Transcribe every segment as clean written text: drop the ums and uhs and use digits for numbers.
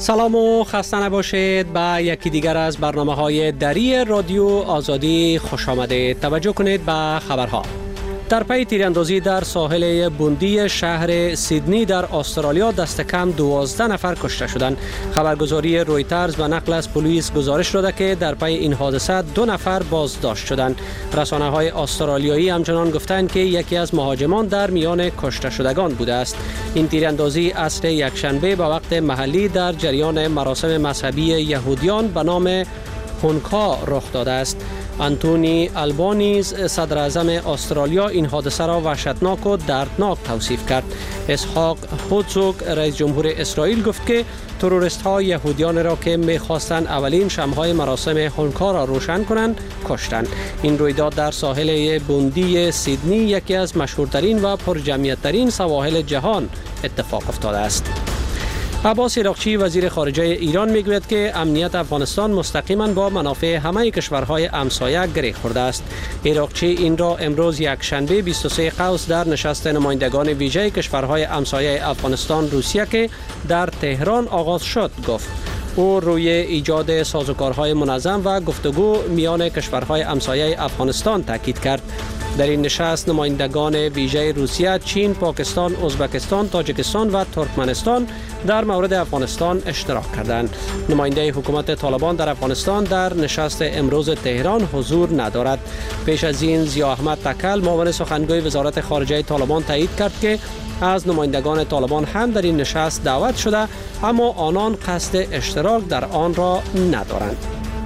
سلام و خسته نباشید. به یکی دیگر از برنامه‌های دری رادیو آزادی خوش آمدید. توجه کنید به خبرها. در پی تیراندازی در ساحل بوندی شهر سیدنی در استرالیا دست کم 12 نفر کشته شدند. خبرگزاری رویترز به نقل از پلیس گزارش داده که در پی این حادثه 2 نفر بازداشت شدند. رسانه‌های استرالیایی همچنان گفتند که یکی از مهاجمان در میان کشته شدگان بوده است. این تیراندازی عصر یکشنبه به وقت محلی در جریان مراسم مذهبی یهودیان به نام هونکا رخ داده است. آنتونی آلبانیز صدر اعظم استرالیا این حادثه را وحشتناک و دردناک توصیف کرد. اسحاق هرزوگ رئیس جمهور اسرائیل گفت که تروریست ها یهودیان را که می‌خواستند اولین شمع‌های مراسم هونکا را روشن کنند کشتند. این رویداد در ساحل بوندی سیدنی یکی از مشهورترین و پرجمعیت‌ترین سواحل جهان اتفاق افتاده است. عباس عراقچی وزیر خارجه ایران میگوید که امنیت افغانستان مستقیما با منافع همه کشورهای همسایه گره خورده است. عراقچی این را امروز یکشنبه 23 قوس در نشست نمایندگان ویژه کشورهای همسایه افغانستان روسیه که در تهران آغاز شد گفت. او روی ایجاد سازوکارهای منظم و گفتگو میان کشورهای همسایه افغانستان تاکید کرد. در این نشست نمایندگان ویژه روسیه، چین، پاکستان، ازبکستان، تاجیکستان و ترکمنستان در مورد افغانستان اشتراک کردند. نماینده حکومت طالبان در افغانستان در نشست امروز تهران حضور ندارد. پیش از این ضیا احمد تکل معاون سخنگوی وزارت خارجه طالبان تایید کرد که از نمایندگان طالبان هم در این نشست دعوت شده اما آنان قصد اشتراک در آن را ندارند.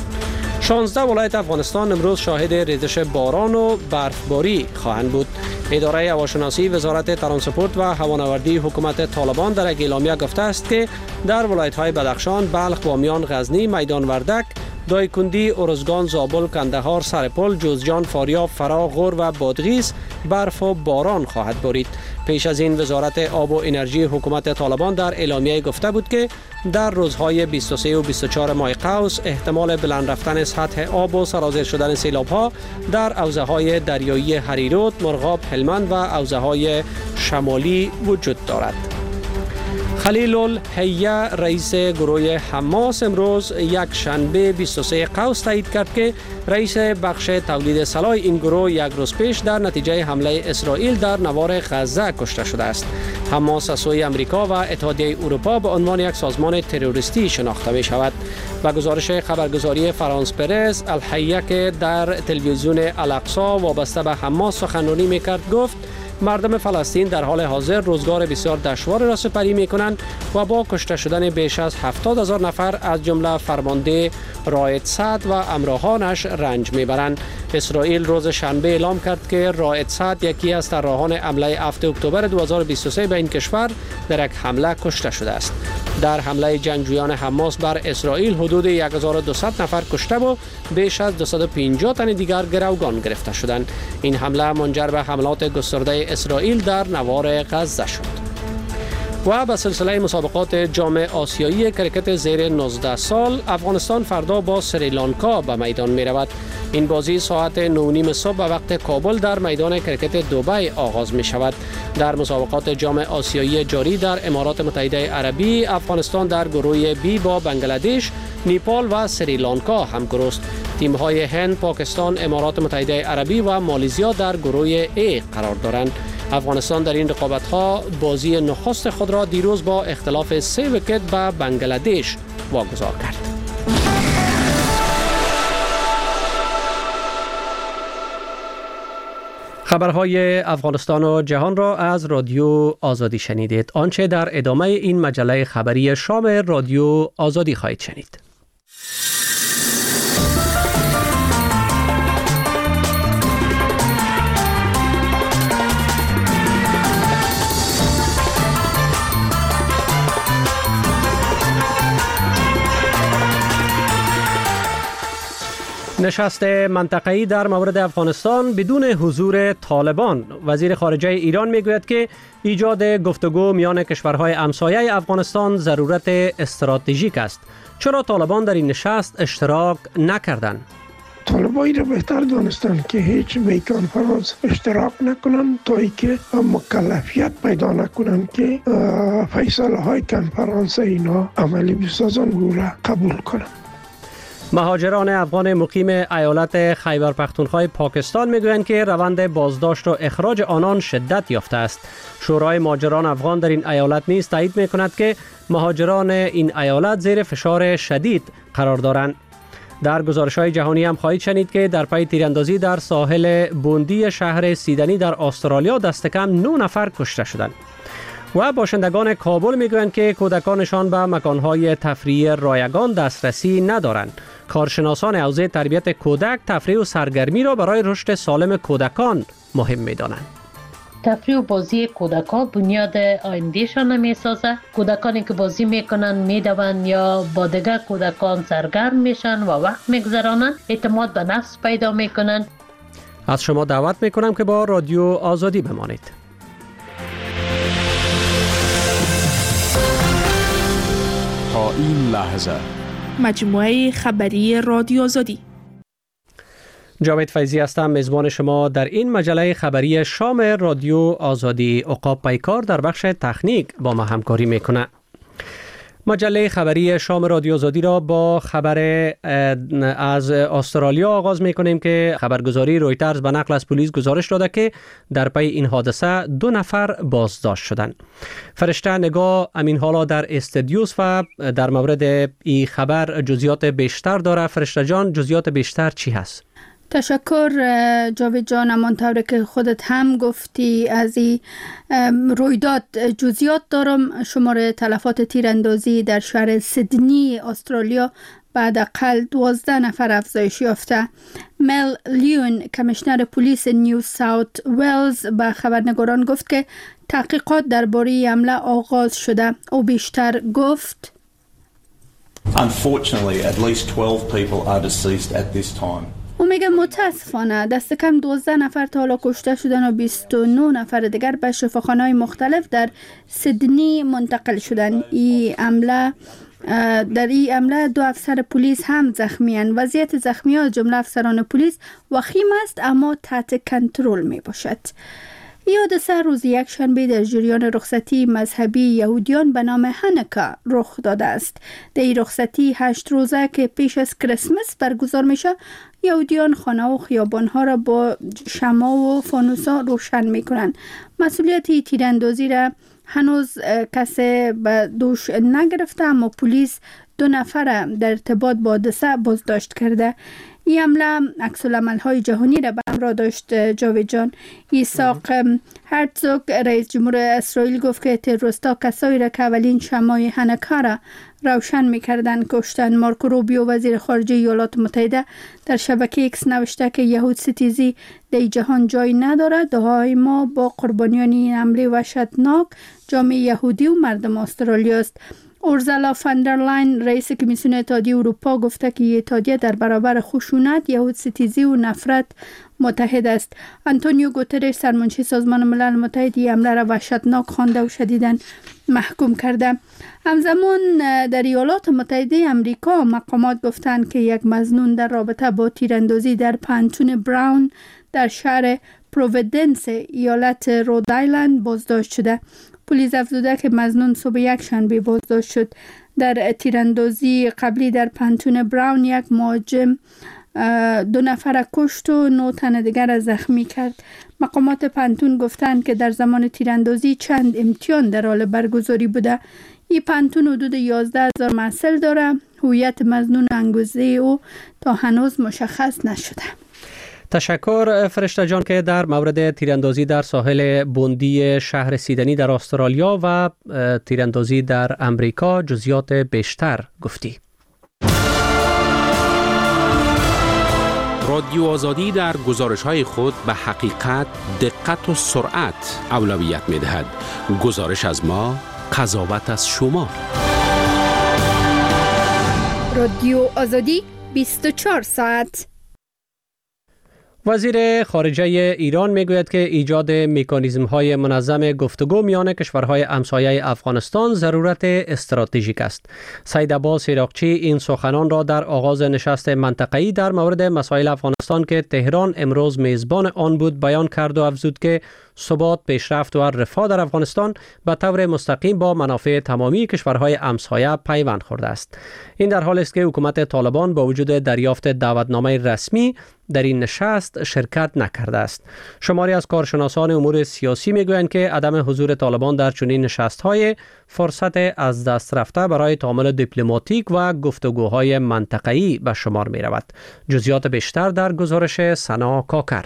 16 ولایت افغانستان امروز شاهد ریزش باران و برفباری خواهند بود. اداره هواشناسی وزارت ترانسپورت و هوانوردی حکومت طالبان در یک اعلامیه گفته است که در ولایت‌های بدخشان، بلخ، بامیان، غزنی، میدان وردک، دایکندی، ارزگان، زابل، کندهار، سرپل، جوزجان، فاریاب، فرا، غور و بادغیس برف و باران خواهد بارید. پیش از این وزارت آب و انرژی حکومت طالبان در اعلامیه گفته بود که در روزهای 23 و 24 ماه قوس احتمال بلند رفتن سطح آب و سرازیر شدن سیلاب‌ها در حوزه‌های دریایی هریرود، مرغاب، هلمند و حوزه‌های شمالی وجود دارد. خلیل الحیه رئیس گروه حماس امروز یکشنبه 23 قوس تایید کرد که رئیس بخش تولید سلاح این گروه یک روز پیش در نتیجه حمله اسرائیل در نوار غزه کشته شده است. حماس از سوی امریکا و اتحادیه اروپا به عنوان یک سازمان تروریستی شناخته می شود. و گزارش خبرگزاری فرانس پرس، الحیه که در تلویزیون الاقصا وابسته به حماس سخنرانی میکرد گفت مردم فلسطین در حال حاضر روزگار بسیار دشوار را سپری می کنند و با کشته شدن بیش از 70,000 نفر از جمله فرمانده رائد سعد و همراهانش رنج می برند. اسرائیل روز شنبه اعلام کرد که رائد سعد یکی از طراحان حمله 7 اکتبر 2023 به این کشور در یک حمله کشته شده است. در حمله جنگجویان حماس بر اسرائیل حدود 1200 نفر کشته و بیش از 250 تن دیگر گروگان گرفته شدند. این حمله منجر به حملات گسترده اسرائیل در نوار غزه شد. و به سلسله مسابقات جام آسیایی کرکت زیر 19 سال افغانستان فردا با سریلانکا به میدان می رود. این بازی ساعت 9:30 صبح به وقت کابل در میدان کرکت دبی آغاز می شود. در مسابقات جام آسیایی جاری در امارات متحده عربی افغانستان در گروه بی با بنگلادش، نیپال و سریلانکا همگرو است. تیم‌های هند، پاکستان، امارات متحده عربی و مالزیا در گروه A قرار دارند. افغانستان در این رقابت‌ها بازی نخست خود را دیروز با اختلاف 3 ویکت به بنگلادش واگذار کرد. خبرهای افغانستان و جهان را از رادیو آزادی شنیدید. آنچه در ادامه این مجله خبری شام رادیو آزادی خواهید شنید. نشست منطقه‌ای در مورد افغانستان بدون حضور طالبان. وزیر خارجه ایران میگوید که ایجاد گفتگو میان کشورهای همسایه افغانستان ضرورت استراتژیک است. چرا طالبان در این نشست اشتراک نکردند؟ طالبایی را بهتر دانستند که هیچ به کنفرانس اشتراک نکنند تا اینکه مکلفیت پیدا نکنند که فیصله های کنفرانس اینا عملی بسازند و را قبول کنند. مهاجران افغان مقیم ایالت خیبر پختونخوا پاکستان میگویند که روند بازداشت و اخراج آنان شدت یافته است. شورای مهاجران افغان در این ایالت نیز تایید میکند که مهاجران این ایالت زیر فشار شدید قرار دارند. در گزارش‌های جهانی هم خواهید شنید که در پی تیراندازی در ساحل بوندی شهر سیدنی در استرالیا دست کم 9 نفر کشته شدند. و باشندگان کابل میگویند که کودکانشان به مکانهای تفریحی رایگان دسترسی ندارند. کارشناسان حوزه تربیت کودک تفریح و سرگرمی را برای رشد سالم کودکان مهم می‌دانند. تفریح و بازی کودکان بنیاد آیندهشان میسازه. کودکانی که بازی میکنن میدوند یا با دیگر کودکان سرگرم میشن و وقت میگذرانند، اعتماد به نفس پیدا میکنن. از شما دعوت میکنم که با رادیو آزادی بمانید. تا این لحظه مجموعه خبری رادیو آزادی. جاوید فیضی هستم، میزبان شما در این مجله خبری شام رادیو آزادی. عقاب پیکار در بخش تکنیک با ما همکاری میکنه. مجله خبری شام رادیو آزادی را با خبر از استرالیا آغاز میکنیم که خبرگزاری رویترز به نقل از پلیس گزارش داده که در پی این حادثه 2 نفر بازداشت شدند. فرشته نگاه امین حالا در استودیوس و در مورد این خبر جزئیات بیشتر داره. فرشته جان، جزئیات بیشتر چی هست؟ تشکر جاوید جان. همانطور که خودت هم گفتی از این رویداد جزئیات دارم. شمار تلفات تیراندازی در شهر سیدنی استرالیا به حداقل 12 نفر افزایش یافته. مل لیون کمیشنر پلیس نیو ساوت ولز به خبرنگاران گفت که تحقیقات درباره حمله آغاز شده. او بیشتر گفت Unfortunately, at least 12 people are deceased at this time. او میگه متاسفانه دست کم 12 نفر تا حالا کشته شدن و 29 نفر دیگر به شفاخانه‌های مختلف در سیدنی منتقل شدن. در این حمله 2 افسر پلیس هم زخمی اند. وضعیت زخمیان جمله افسران پلیس وخیم است اما تحت کنترل می باشد. این حادثه روز یکشنبه در جریان رخصتی مذهبی یهودیان به نام هانوکا رخ داده است. در این رخصتی 8 روزه که پیش از کریسمس برگزار میشه، یهودیان خانه و خیابانها را با شمع و فانوس‌ها روشن میکنند. مسئولیت تیراندازی را هنوز کسی به دوش نگرفته اما پلیس 2 نفر در ارتباط با حادثه بازداشت کرده. این حمله عکس‌العمل‌های جهانی را به همراه داشت. جاوید جان، ایساق هرتزوگ رئیس جمهور اسرائیل گفت که تروریست‌ها کسایی را که اولین شمع هانوکا را روشن می‌کردند کشتند. مارکو روبیو وزیر خارجه ایالات متحده در شبکه ایکس نوشته که یهود ستیزی در جهان جای ندارد. دعای ما با قربانیان این حمله وحشتناک جامعه یهودی و مردم استرالیا است. اورزالا فاندرلاین رئیس کمیسیون اتحادیه اروپا گفته که اتحادیه در برابر خشونت، یهود ستیزی و نفرت متحد است. آنتونیو گوترش سرمنشی سازمان ملل متحد این حمله را وحشتناک خوانده و شدیداً محکوم کرده. همزمان در ایالات متحده آمریکا مقامات گفتند که یک مظنون در رابطه با تیراندازی در پانتون براون در شهر پروویدنس ایالت رودایلند بازداشت شده. پلیس افزوده که مظنون صبح یکشنبه بازداشت شد. در تیراندازی قبلی در پانتون براون یک مهاجم 2 نفر کشت و 9 تن دیگر را زخمی کرد. مقامات پانتون گفتند که در زمان تیراندازی چند امتحان در حال برگزاری بوده. این پانتون حدود 11,000 محصل داره. هویت مظنون انگیزه او تا هنوز مشخص نشده. تشکر فرشته جان که در مورد تیراندازی در ساحل بوندی شهر سیدنی در استرالیا و تیراندازی در امریکا جزئیات بیشتر گفتی. رادیو آزادی در گزارش‌های خود به حقیقت، دقت و سرعت اولویت می‌دهد. گزارش از ما، قضاوت از شما. رادیو آزادی 24 ساعت. وزیر خارجه ایران میگوید که ایجاد مکانیزم‌های منظم گفتگو میان کشورهای همسایه افغانستان ضرورت استراتژیک است. سید عباس عراقچی این سخنان را در آغاز نشست منطقه‌ای در مورد مسائل افغانستان که تهران امروز میزبان آن بود بیان کرد و افزود که ثبات، پیشرفت و رفاه در افغانستان به طور مستقیم با منافع تمامی کشورهای همسایه پیوند خورده است. این در حالی است که حکومت طالبان با وجود دریافت دعوتنامه رسمی در این نشست شرکت نکرده است. شماری از کارشناسان امور سیاسی میگویند که عدم حضور طالبان در چنین نشست‌های فرصت از دست رفته برای تعامل دیپلماتیک و گفتگوهای منطقه‌ای به شمار می‌رود. جزئیات بیشتر در گزارش سنا کاکر.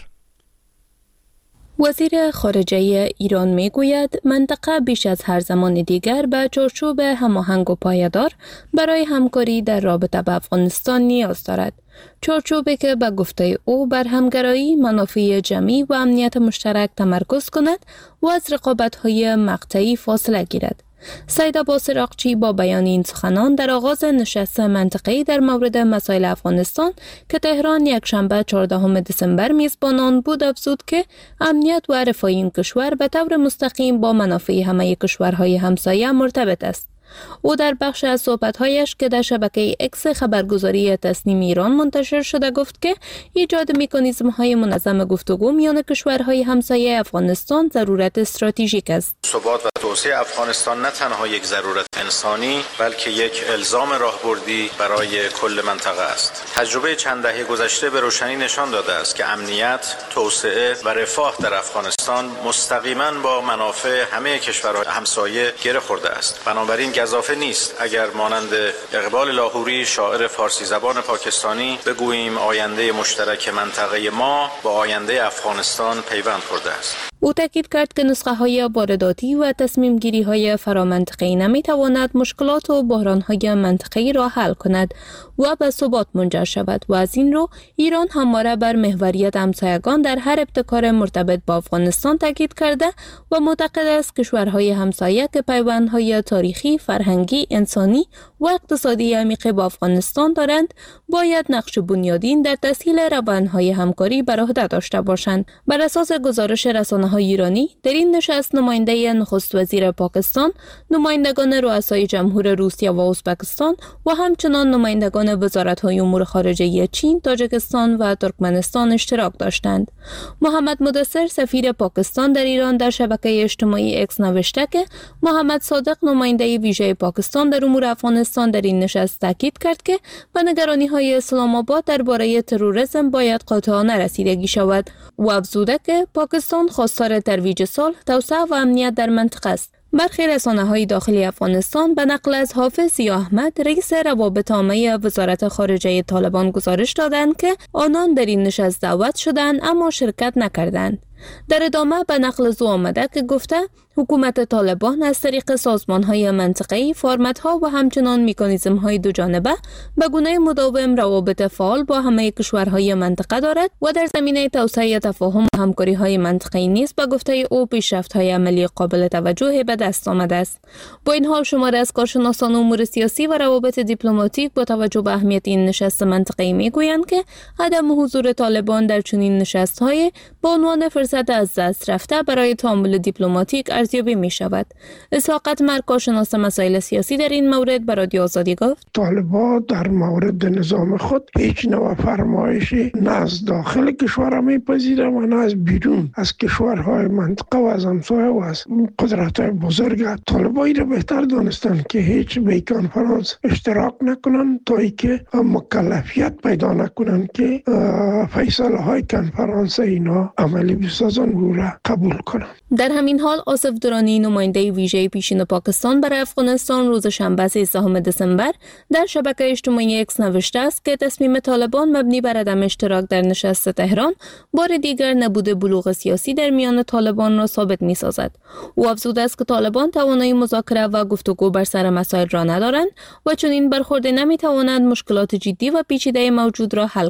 وزیر خارجه ایران میگوید منطقه بیش از هر زمان دیگر به چارچوب هماهنگ و پایدار برای همکاری در رابطه با افغانستان نیاز دارد. چارچوبی که به گفته او بر همگرایی، منافع جمعی و امنیت مشترک تمرکز کند و از رقابت‌های مقطعی فاصله گیرد. سید عباس عراقچی با بیان این سخنان در آغاز نشست منطقه‌ای در مورد مسائل افغانستان که تهران یکشنبه 14 دسامبر میزبان آن بود افزود که امنیت و رفاه این کشور به طور مستقیم با منافع همه کشورهای همسایه مرتبط است. او در بخش از صحبت‌هایش که در شبکه اکس خبرگزاری تصنیم ایران منتشر شده گفت که ایجاد مکانیزم‌های منظم گفتگو میان کشورهای همسایه افغانستان ضرورت استراتژیک است. ثبات و توسعه افغانستان نه تنها یک ضرورت انسانی بلکه یک الزام راهبردی برای کل منطقه است. تجربه چند دهه گذشته به روشنی نشان داده است که امنیت، توسعه و رفاه در افغانستان مستقیما با منافع همه کشورهای همسایه گره خورده است. بنابراین گزافه نیست اگر مانند اقبال لاهوری شاعر فارسی زبان پاکستانی بگوییم آینده مشترک منطقه ما با آینده افغانستان پیوند خورده است. او تاکید کرد که نسخه‌های وارداتی و تصمیم گیری‌های فرامنطقه‌ای نمی‌تواند مشکلات و بحران‌های منطقه‌ای را حل کند و به ثبات منجر شود و از این رو ایران همواره بر محوریت همسایگان در هر ابتکار مرتبط با افغانستان تاکید کرده و معتقد است کشورهای همسایه که پیوندهای تاریخی، فرهنگی، انسانی و اقتصادی عمیق با افغانستان دارند باید نقش بنیادین در تسهیل روندهای همکاری بر عهده داشته باشند. بر اساس گزارش رسانه‌های ایرانی در این نشست نماینده نخست وزیر پاکستان، نمایندگان رؤسای جمهور روسیه و ازبکستان و همچنان نمایندگان وزارت‌های امور خارجه چین، تاجیکستان و ترکمنستان اشتراک داشتند. محمد مدثر سفیر پاکستان در ایران در شبکه اجتماعی اکس نوشته که محمد صادق نماینده ویژه پاکستان در امور افغانستان در این نشست تاکید کرد که به نگرانی‌های اسلام آباد درباره تروریسم باید قاطعانه رسیدگی شود و افزوده که پاکستان خواستار ترویج صلح، توسعه و امنیت در منطقه است. برخی رسانه‌های داخلی افغانستان به نقل از حافظ ضیا احمد رئیس روابط عامه وزارت خارجه طالبان گزارش دادند که آنان در این نشست دعوت شدند اما شرکت نکردند. در ادامه به نقل او آمده که گفته حکومت طالبان از طریق سازمان‌های منطقه‌ای، فرمت‌ها و همچنان مکانیزم‌های دوجانبه به گونه مداوم روابط فعال با همه کشورهای منطقه دارد و در زمینه توسعه تفاهم و همکاری‌های منطقه‌ای نیز به گفته او پیشرفت‌های عملی قابل توجهی به دست آمده است. با این حال شماری از کارشناسان امور سیاسی و روابط دیپلماتیک با توجه به اهمیت این نشست منطقه‌ای می‌گویند که عدم حضور طالبان در چنین نشست‌های به عنوان فرصت از دست رفته برای تعامل دیپلماتیک ارزیابی می شود. اسحاق اتمر کارشناس مسائل سیاسی در این مورد به رادیو آزادی گفت طالبان در مورد نظام خود هیچ نوع فرمایشی نه از داخل کشور میپذیره و نه از بیرون از کشورهای منطقه و از همسایه و از قدرت‌های بزرگ. طالبان را بهتر دانستند که هیچ به کنفرانس اشتراک نکنند تا اینکه مکلفیت پیدا نکنند که فیصله های کنفرانس اینا عملی بسازند و را قبول کنند. در همین حال آصف درانی نماینده ویژه پیشین پاکستان برای افغانستان روز شنبه 13 دسامبر در شبکه اجتماعی اکس نوشته است که تصمیم طالبان مبنی بر عدم اشتراک در نشست تهران بار دیگر نبود بلوغ سیاسی در میان طالبان را ثابت می‌سازد. او افزوده است که طالبان توانایی مذاکره و گفتگو بر سر مسائل را ندارند و چنین برخورد نمی‌تواند مشکلات جدی و پیچیده موجود را حل کند.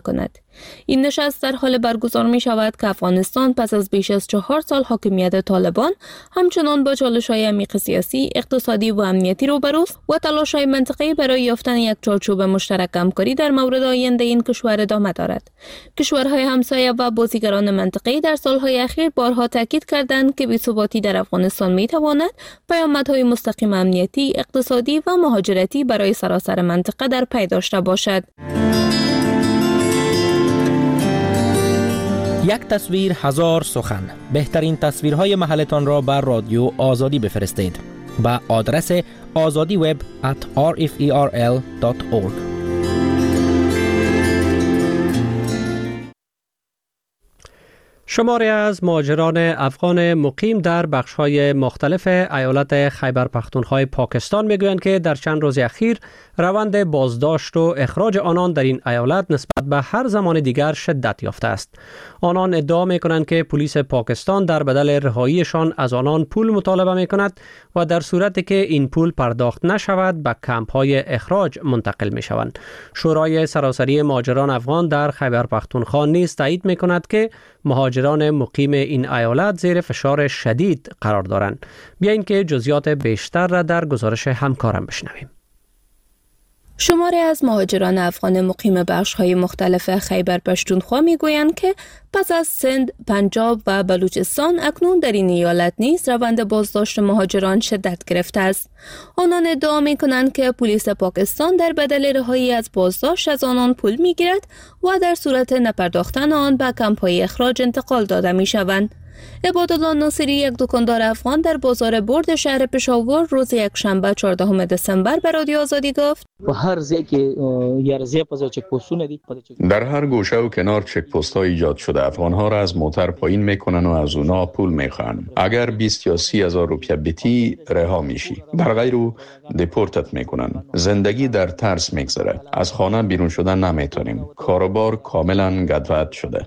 این نشست در حال برگزار می شود که افغانستان پس از بیش از 4 سال حاکمیت طالبان همچنان با چالش‌های عمیق سیاسی، اقتصادی و امنیتی روبروست و تلاش‌های منطقه‌ای برای یافتن یک چارچوب مشترک همکاری در مورد آینده این کشور ادامه دارد. کشورهای همسایه و بازیگران منطقه‌ای در سال‌های اخیر بارها تاکید کردند که بی‌ثباتی در افغانستان می‌تواند پیامدهای مستقیم امنیتی، اقتصادی و مهاجرتی برای سراسر منطقه در پی داشته باشد. یک تصویر هزار سخن. بهترین تصویرهای محلتان را بر رادیو آزادی بفرستید به آدرس azadiweb@rferl.org. شماری از مهاجران افغان مقیم در بخش‌های مختلف ایالت خیبر پختونخوا پاکستان میگویند که در چند روز اخیر روند بازداشت و اخراج آنان در این ایالت نسبت به هر زمان دیگر شدت یافته است. آنان ادعا میکنند که پلیس پاکستان در بدل رهاییشان از آنان پول مطالبه میکند و در صورتی که این پول پرداخت نشود به کمپ‌های اخراج منتقل میشوند. شورای سراسری مهاجران افغان در خیبر پختونخوا نیز تایید میکند که مهاجران مقیم این ایالت زیر فشار شدید قرار دارند. بیایید که جزئیات بیشتر را در گزارش همکارم بشنویم. شماری از مهاجران افغان مقیم بخش‌های مختلف خیبر پختونخوا میگویند که پس از سند، پنجاب و بلوچستان اکنون در این ایالت نیز روند بازداشت مهاجران شدت گرفته است. آنان ادعا می‌کنند که پلیس پاکستان در بدل رهایی از بازداشت از آنان پول می‌گیرد و در صورت نپرداختن آن به کمپ‌های اخراج انتقال داده می‌شوند. عبادالله ناصری، یک دکاندار افغان در بازار برد شهر پشاور، روز یکشنبه 14 دسامبر به رادیو آزادی گفت: در هر گوشه و کنار چک پست ها ایجاد شده. افغان ها را از موتر پایین میکنن و از اونا پول میخوان. اگر 20 یا 30 هزار روپیه بتی رها میشی، در غیر او دپورتت میکنن. زندگی در ترس میگذره. از خانه بیرون شدن نمیتونیم. کاروبار کاملا گدوت شده.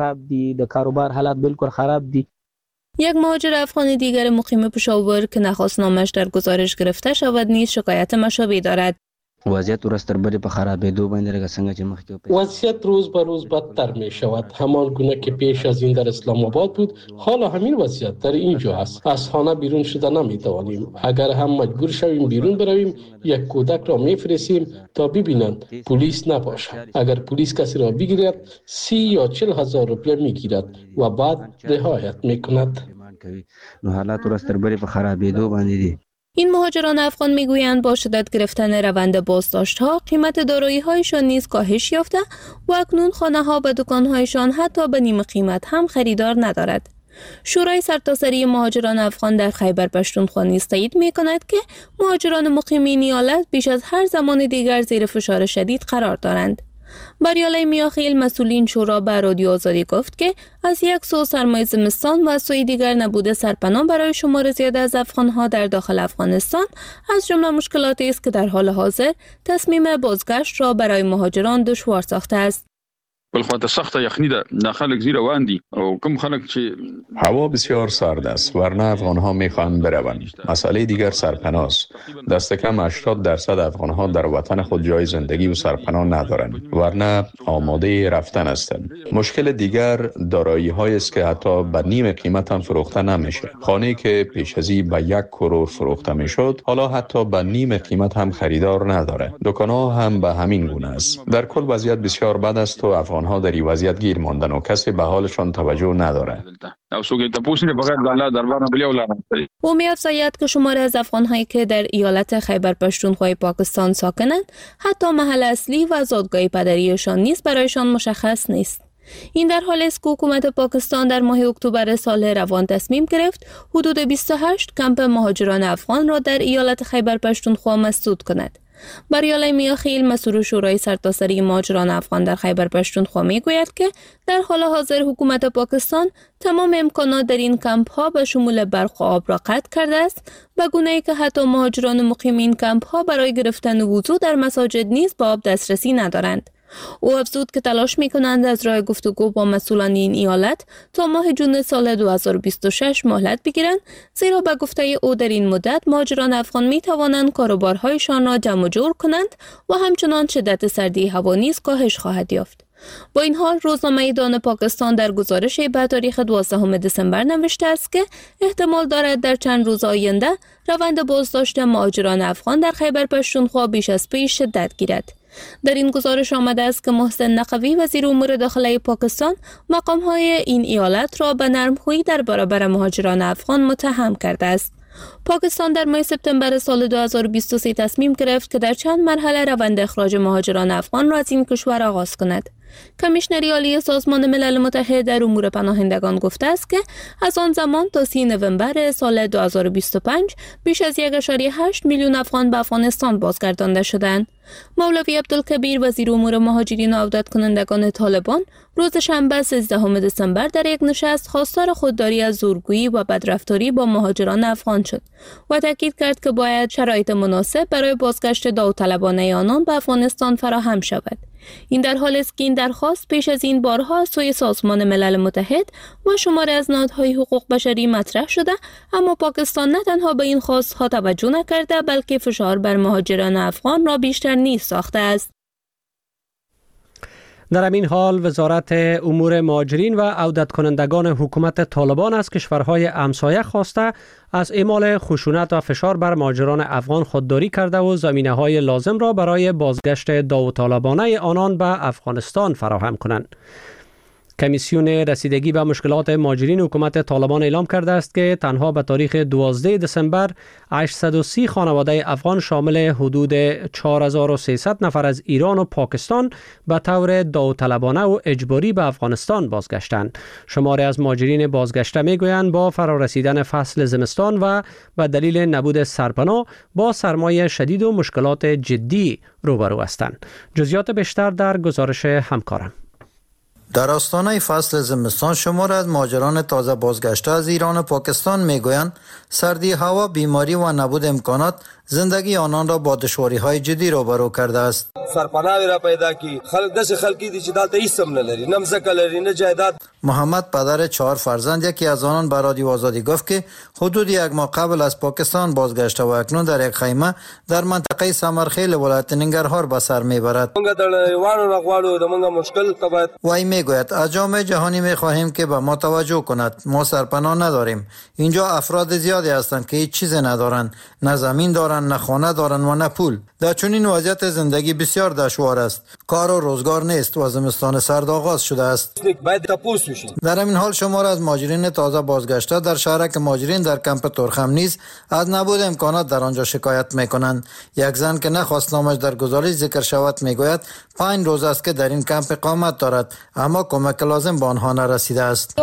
یک مهاجر افغان دیگر مقیم پشاور که نخواست نامش در گزارش گرفته شود نیز شکایت مشابه دارد. وضعیت ورستربری په خرابېدو باندې لکه څنګه چې مخکې وضعیت روز به روز بدتر می شود. همان گونه که پیش از این در اسلام آباد بود، حالا همین وضعیت در اینجا است. از خانه بیرون شده نمی توانیم. اگر هم مجبور شویم بیرون برویم، یک کودک را میفرستیم تا ببینند پلیس نباشد. اگر پلیس کسی را بگیرد 30 یا 40 هزار روپیه میگیرد و بعد رهایت میکند. نو حالات ورستربری په خرابېدو باندې دي. این مهاجران افغان میگویند با شدت گرفتن روند بازداشت‌ها قیمت دارایی‌هایشان نیز کاهش یافته و اکنون خانه‌ها و دکان‌هایشان حتی به نیم قیمت هم خریدار ندارد. شورای سرتاسری مهاجران افغان در خیبر پختونخوا نیز تایید می‌کند که مهاجران مقیم این ایالت بیش از هر زمان دیگر زیر فشار شدید قرار دارند. بریاله میاخیل، مسئولین شورا به رادیو آزادی گفت که از یک سو سرمای زمستان و از سوی دیگر نبوده سرپناه برای شمار زیاد از افغانها در داخل افغانستان از جمله مشکلاتی است که در حال حاضر تصمیم بازگشت را برای مهاجران دشوار ساخته است. بالخاطر سخت یخنی ده خلک زیر روان دي او کوم خلک چې هوا بسیار سرد است، ورنه افغان ها میخوان بروند. مسئله دیگر سرپناه است. دست کم 80% افغان ها در وطن خود جای زندگی و سرپناه ندارند، ورنه آماده رفتن هستند. مشکل دیگر دارایی هایی است که حتی به نیم قیمت هم فروخته نمیشه. خانه‌ای که پیش ازی به 1 کرور فروخته میشد، حالا حتی به نیم قیمت هم خریدار نداره. دکان‌ها هم به همین گونه است. در کل وضعیت بسیار بد است و افغان ها در این وضعیت گیر ماندن و کسی به حالشان توجه نداره. او می‌افزاید که شماری از افغان‌هایی که در ایالت خیبر پختونخوا پاکستان ساکنند حتی محل اصلی و زادگاه پدریشان نیز برایشان مشخص نیست. این در حالی است که حکومت پاکستان در ماه اکتبر سال روان تصمیم گرفت حدود 28 کمپ مهاجران افغان را در ایالت خیبر پختونخوا مسدود کند. بریاله میاخیل، مسئول شورای سرتاسری مهاجران افغان در خیبر پختونخوا میگوید که در حال حاضر حکومت پاکستان تمام امکانات در این کمپ ها به شمول برق و آب را قطع کرده است، به گونه‌ای که حتی مهاجران مقیم این کمپ ها برای گرفتن وضو در مساجد نیز به آب دسترسی ندارند. او افزود که تلاش می‌کنند از راه گفتگو با مسئولان این ایالت تا ماه جون سال 2026 مهلت بگیرند، زیرا به گفته او در این مدت مهاجران افغان می‌توانند کاروبارهایشان را جمع و جور کنند و همچنان شدت سردی هوا نیز کاهش خواهد یافت. با این حال روزنامه دان پاکستان در گزارشی به تاریخ 12 دسامبر نوشته است که احتمال دارد در چند روز آینده روند بازداشت مهاجران افغان در خیبر پختونخوا بیش از پیش شدت گیرد. در این گزارش آمده است که محسن نقوی وزیر امور داخلی پاکستان مقام‌های این ایالت را به نرمخویی در برابر مهاجران افغان متهم کرده است. پاکستان در ماه سپتامبر سال 2023 تصمیم گرفت که در چند مرحله روند اخراج مهاجران افغان را از این کشور آغاز کند. کمیشنری عالی سازمان ملل متحد در امور پناهندگان گفته است که از آن زمان تا 30 نوامبر سال 2025 بیش از 1.8 میلیون افغان به افغانستان بازگردانده شدند. مولوی عبدالکبیر وزیر امور مهاجرین و عودت کنندگان طالبان روز شنبه 13 دسامبر در یک نشست خواستار خودداری از زورگویی و بدرفتاری با مهاجران افغان شد و تاکید کرد که باید شرایط مناسب برای بازگشت داوطلبانه آنان به افغانستان فراهم شود. این در حالی است که این درخواست پیش از این بارها از سوی سازمان ملل متحد و شماری از نهادهای حقوق بشری مطرح شده، اما پاکستان نه تنها به این خواستها توجه نکرده بلکه فشار بر مهاجران افغان را بیشتر نیز ساخته است. در همین حال وزارت امور مهاجرین و عودت کنندگان حکومت طالبان از کشورهای همسایه خواسته از اعمال خشونت و فشار بر مهاجران افغان خودداری کرده و زمینه‌های لازم را برای بازگشت داوطلبانه آنان به افغانستان فراهم کنند. کمیسیون رسیدگی به مشکلات مهاجرین حکومت طالبان اعلام کرده است که تنها به تاریخ 12 دسامبر 830 خانواده افغان شامل حدود 4300 نفر از ایران و پاکستان به طور داوطلبانه و اجباری به افغانستان بازگشتند. شماری از مهاجرین بازگشته میگویند با فرارسیدن فصل زمستان و به دلیل نبود سرپناه با سرمایه شدید و مشکلات جدی روبرو هستند. جزئیات بیشتر در گزارش همکارم. در آستانه فصل زمستان شمار از مهاجران تازه بازگشته از ایران و پاکستان میگویند سردی هوا، بیماری و نبود امکانات زندگی آنان را با دشواری‌های جدی روبرو کرده است. سرپناه را پیدا کی خلقی دی چې دلته هیڅ هم نه لري، نه مځکه لري، نه جایداد. محمد پدر 4 فرزند یکی از آنان به رادیو آزادی گفت که حدود 1 ماه قبل از پاکستان بازگشته و اکنون در یک خیمه در منطقه سمرخیل ولایت ننگرهار به سر میبرد. وی میگوید از جامعه جهانی میخواهیم که به ما توجه کند. ما سرپناه نداریم. اینجا افراد زیادی هستند که هیچ چیز ندارند، نه زمین دارند، نه خانه دارند و نه پول. در چنین وضعیت زندگی بسیار دشوار است. کار و روزگار نیست و زمستان سرد آغاز شده است. در این حال شمار از مهاجرین تازه بازگشته در شهرک مهاجرین در کمپ ترخم نیز از نبود امکانات در آنجا شکایت میکنند. یک زن که نخواست نامش در گزارش ذکر شود میگوید 5 روز است که در این کمپ اقامت دارد اما کمک لازم به آنها نرسیده است.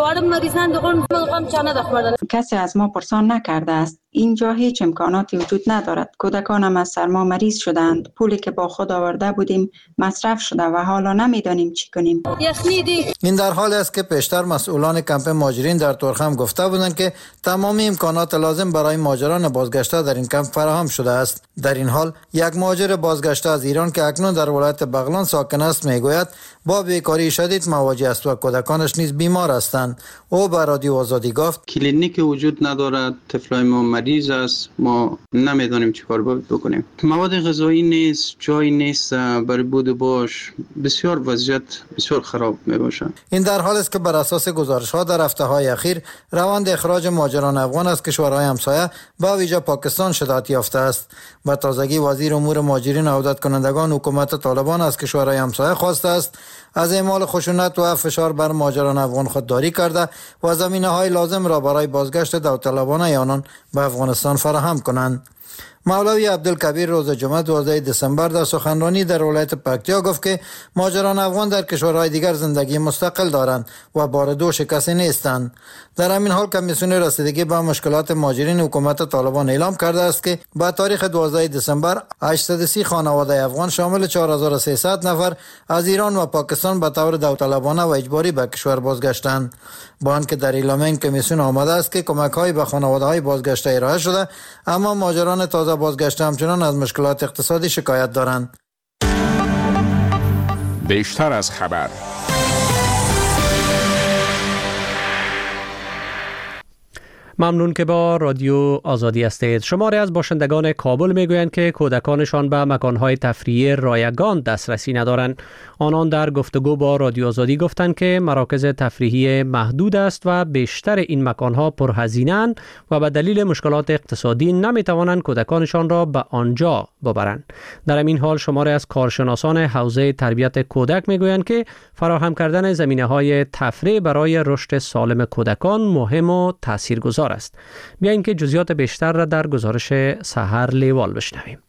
کسی از ما پرسان نکرده است. اینجا هیچ امکاناتی وجود ندارد. کودکانم از سرما مریض شدند. پولی که با خود آورده بودیم مصرف شده و حالا نمیدانیم چی کنیم. این در حالی است که پیشتر مسئولان کمپ مهاجرین در ترخم گفته بودند که تمامی امکانات لازم برای مهاجران بازگشته در این کمپ فراهم شده است. در این حال یک مهاجر بازگشته از ایران که اکنون در ولایت بغلان ساکن است میگوید با بیکاری شدید مواجه است و کودکانش نیز بیمار هستند. او به رادیو آزادی گفت کلینیک وجود ندارد، طفلای ما مریض است، ما نمیدانیم چیکار بکنیم. مواد غذایی نیست، جای نیست برای بود باش، بسیار وضعیت بسیار خراب میباشد. این در حال است که بر اساس گزارش ها در هفته های اخیر روند اخراج مهاجران افغان از کشورهای همسایه با ویژه پاکستان شدت یافته است. و تازگی وزیر امور مهاجرین و عودت کنندگان حکومت طالبان از کشورهای همسایه خواسته است از اعمال خشونت و فشار بر مهاجران افغان خودداری کرده و زمینه‌های لازم را برای بازگشت داوطلبانه آنان به افغانستان فراهم کنند. مولوی عبدالکبیر روز جمعه 12 دسامبر در سخنرانی در ولایت پکتیا گفت که مهاجران افغان در کشورهای دیگر زندگی مستقل دارند و بار دوش کسی نیستند. در همین حال کمیسیون رسیدگی به مشکلات مهاجرین حکومت طالبان اعلام کرده است که با تاریخ 12 دسامبر 830 خانواده افغان شامل 4300 نفر از ایران و پاکستان به طور داوطلبانه و اجباری به کشور بازگشتند. با آنکه در اعلامیه این کمیسیون آمده است که کمک‌های به خانواده‌های بازگشته ارائه شده، اما مهاجران تازه بازگشته همچنان از مشکلات اقتصادی شکایت دارند. بیشتر از خبر. ممنون که با رادیو آزادی هستید. شماری از باشندگان کابل میگویند که کودکانشان به مکانهای تفریحی رایگان دسترسی ندارند. آنان در گفتگو با رادیو آزادی گفتند که مراکز تفریحی محدود است و بیشتر این مکانها پرهزینه‌اند و به دلیل مشکلات اقتصادی نمیتوانند کودکانشان را به آنجا ببرند. در این حال شماری از کارشناسان حوزه تربیت کودک میگویند که فراهم کردن زمینه‌های تفریح برای رشد سالم کودکان مهم و تاثیرگذار است. بیایید که جزئیات بیشتر را در گزارش سحر لیوال بشنویم.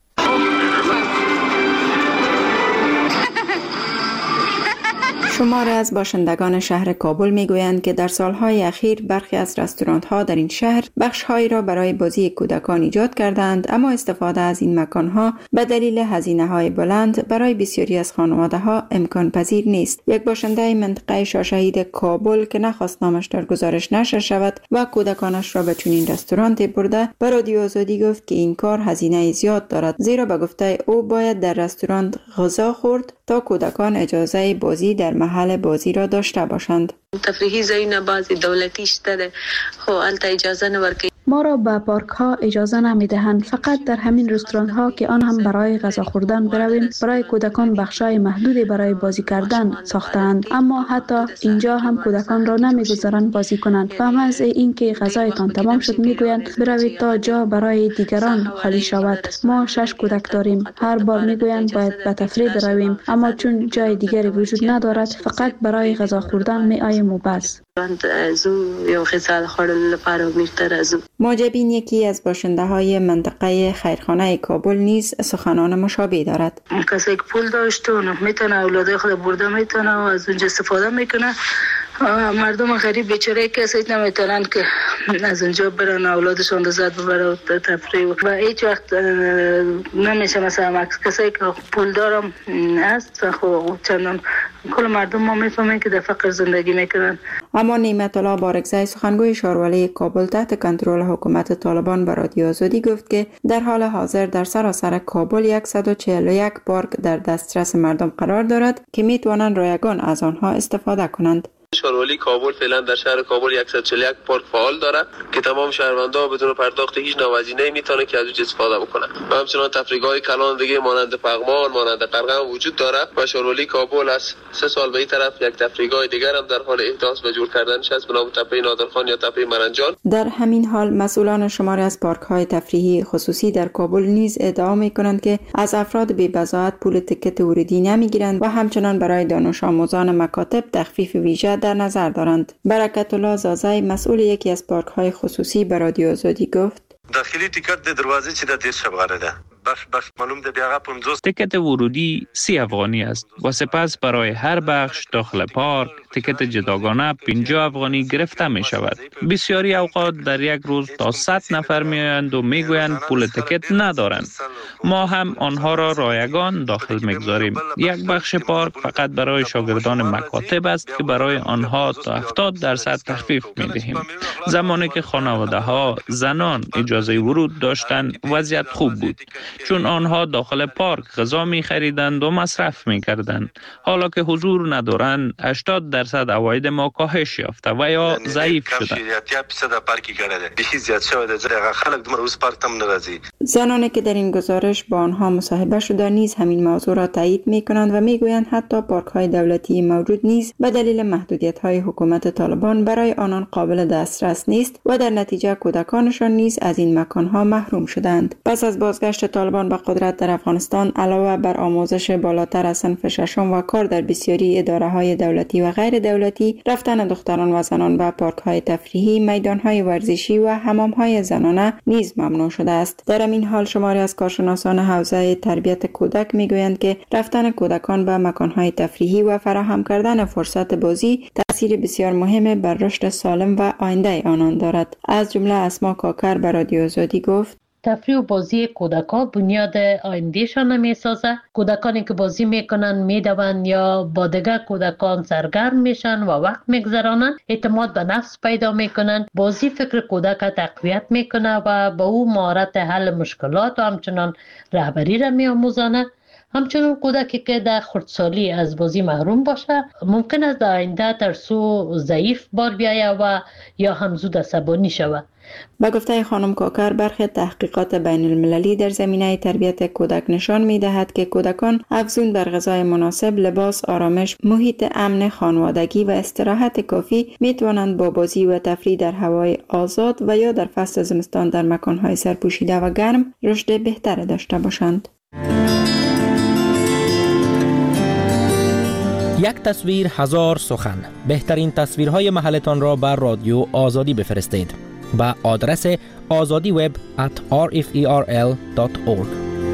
شماری از باشندگان شهر کابل میگویند که در سالهای اخیر برخی از رستوران‌ها در این شهر بخش‌هایی را برای بازی کودکان ایجاد کردند، اما استفاده از این مکان‌ها به دلیل هزینه‌های بلند برای بسیاری از خانواده‌ها امکان پذیر نیست. یک باشنده منطقه شاهشهید کابل که نخواست نامش در گزارش نشر شود و کودکانش را به چنین رستورانتی برده، به رادیو آزادی گفت که این کار هزینه زیاد دارد، زیرا به گفته او باید در رستوران غذا خورد تا کودکان اجازه بازی در محل بازی را داشته باشند. تفریحی زین بعضی دولتیش داره، خب البته اجازه نورکی. ما را به پارک ها اجازه نمیدهند، فقط در همین رستوران ها که آن هم برای غذا خوردن برویم، برای کودکان بخشای محدودی برای بازی کردن ساختند، اما حتی اینجا هم کودکان را نمیگذارند بازی کنند و محض اینکه غذایتان تمام شد میگویند بروید تا جا برای دیگران خالی شود. ما 6 کودک داریم، هر بار میگویند باید به تفریح برویم، اما چون جای دیگری وجود ندارد فقط برای غذا خوردن میآییم و بس. ماجبین یکی از باشنده های منطقه خیرخانه کابل نیز سخنان مشابه دارد. کسی که پول داشته و میتونه اولاد خود برده میتونه و از اونجا استفاده میکنه. مردم غریب بیچاره کسی نمیتونن که از اونجا برن اولادشون لذت ببرن تفریح و هیچ وقت نمیشه. مثلا کسی که پول دارم است خب چندان کل مردم ما میفهمن که در فقر زندگی میکنن. اما نعمت الله بارکزی سخنگوی شاروالی کابل تحت کنترل حکومت طالبان به رادیو آزادی گفت که در حال حاضر در سراسر کابل 141 پارک در دسترس مردم قرار دارد که میتوانند رایگان از آنها استفاده کنند. شاروالی کابل فعلا در شهر کابل 141 پارک فعال داره که تمام شهروندان بدون پرداخت هیچ نوهزینه‌ای میتونه که از اون استفاده بکنن. و همچنین تفریح‌های کلان دیگه مانند پغمان، مانند قرغم وجود داره و شاروالی کابل از 3 سال به این طرف یک تفریحگاه دیگر هم در حال احداث و جور کردنش است به نام تپه نادرخان یا تپه مرنجان. در همین حال مسئولان شماری از پارک‌های تفریحی خصوصی در کابل نیز ادعا می‌کنند که از افراد بی‌بضاعت پول تکت ورودی نمی‌گیرند و همچنین برای دانش آموزان مکاتب تخفیف ویژه در نظر دارند. برکت الله زازای مسئول یکی از پارک‌های خصوصی به رادیو آزادی گفت: داخلی تیکت د دروازه چې د 10 شبغره ده بخش معلوم ده بیا 50 تیکت ورودی 30 افغانی است و سپس برای هر بخش داخل پارک تیکت جداگانه 50 افغانی گرفته می شود. بسیاری اوقات در یک روز تا 100 نفر می آیند و می گویند پول تیکت ندارند. ما هم آنها را رایگان داخل می گذاریم. یک بخش پارک فقط برای شاگردان مکاتب است که برای آنها تا 70% تخفیف می دهیم. زمانی که خانواده ها زنان اجازه ورود داشتند وضعیت خوب بود، چون آنها داخل پارک غذا می خریدند و مصرف می کردند. حالا که حضور ندارند 80% عواید ما کاهش یافته و یا ضعیف شده. زنانی که در این گزارش با آنها مصاحبه شده نیز همین موضوع را تایید می کنند و می گویند حتی پارک های دولتی موجود نیز به دلیل محدودیت های حکومت طالبان برای آنان قابل دسترس نیست و در نتیجه کودکانشان نیز از این مکان ها محروم شدند. پس از بازگشت طالبان به قدرت در افغانستان علاوه بر آموزش بالاتر از صنف ششم و کار در بسیاری اداره های دولتی و غیر دولتی، رفتن دختران و زنان به پارک های تفریحی، میدان های ورزشی و حمام های زنانه نیز ممنوع شده است. در این حال شماری از کارشناسان حوزه تربیت کودک میگویند که رفتن کودکان به مکان های تفریحی و فراهم کردن فرصت بازی تأثیر بسیار مهم بر رشد سالم و آینده آنان دارد. از جمله اسما کاکر به رادیو آزادی گفت: تفریح و بازی کودکان بنیاد آیندهشان میسازه. کودکانی که بازی میکنن میدوند یا با دیگر کودکان سرگرم میشن و وقت میگذرانند، اعتماد به نفس پیدا میکنن. بازی فکر کودک تقویت میکنه و با او مهارت حل مشکلات و همچنان رهبری را میآموزاند. همچنین کودکی که در خردسالی از بازی محروم باشه ممکن است در آینده ترسو ضعیف بار بیاید و یا هم زود عصبانی شود. با گفته خانم کاکر، برخی تحقیقات بین المللی در زمینه تربیت کودک نشان می دهد که کودکان افزون بر غذای مناسب، لباس، آرامش، محیط امن خانوادگی و استراحت کافی می توانند با بازی و تفریح در هوای آزاد و یا در فصل زمستان در مکانهای سرپوشیده و گرم رشد بهتر داشته باشند. یک تصویر هزار سخن. بهترین تصویرهای محلتان را بر رادیو آزادی بفرستید با آدرس azadiweb@rferl.org.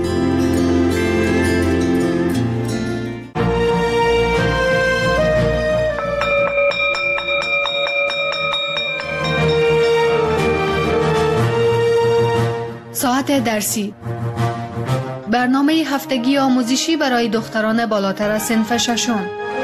ساعت درسی، برنامه هفتگی آموزشی برای دختران بالاتر از صنف ششم.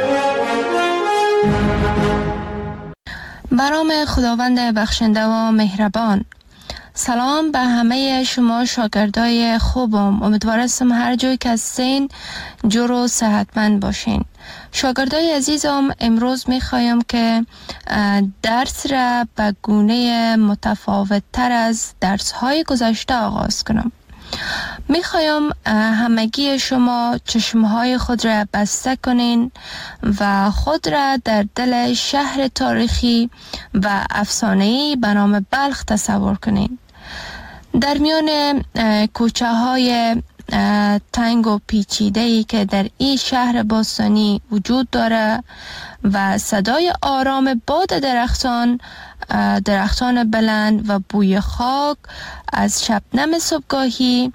به نام خداوند بخشنده و مهربان. سلام به همه شما شاگردای خوبم. امیدوارم هر جایی که هستین جور و صحتمند باشین. شاگردای عزیزم، امروز میخوایم که درس را به گونه متفاوت تر از درس های گذشته آغاز کنم. میخوایم همگی شما چشمهای خود را بسته کنین و خود را در دل شهر تاریخی و افسانه‌ای به نام بلخ تصور کنین. در میان کوچه های تنگ و پیچیده‌ای که در این شهر باستانی وجود داره و صدای آرام باد درختان بلند و بوی خاک از شبنم صبحگاهی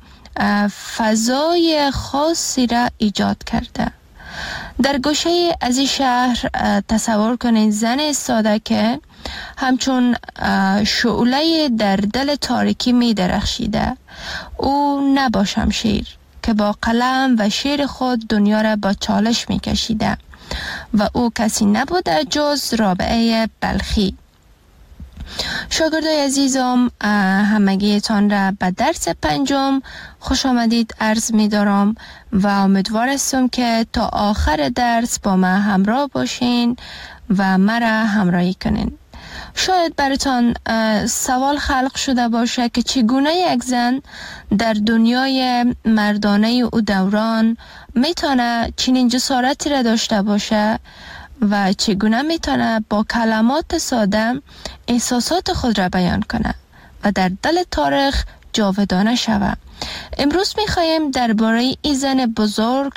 فضای خاصی را ایجاد کرده. در گوشه از این شهر تصور کنید زن ایستاده که همچون شعله در دل تاریکی می درخشیده. او نه با شمشیر که با قلم و شعر خود دنیا را با چالش می کشیده و او کسی نبوده جز رابعه بلخی. شاگردای عزیزم، همگیتان را به درس 5 خوش آمدید عرض می دارم و امیدوار هستم که تا آخر درس با من همراه باشین و مرا همراهی کنین. شاید براتان سوال خلق شده باشه که چگونه یک زن در دنیای مردانه او دوران میتونه چنین جسارتی را داشته باشه و چگونه میتونه با کلمات ساده احساسات خود را بیان کنه و در دل تاریخ جاودانه شود. امروز میخوایم درباره این زن بزرگ،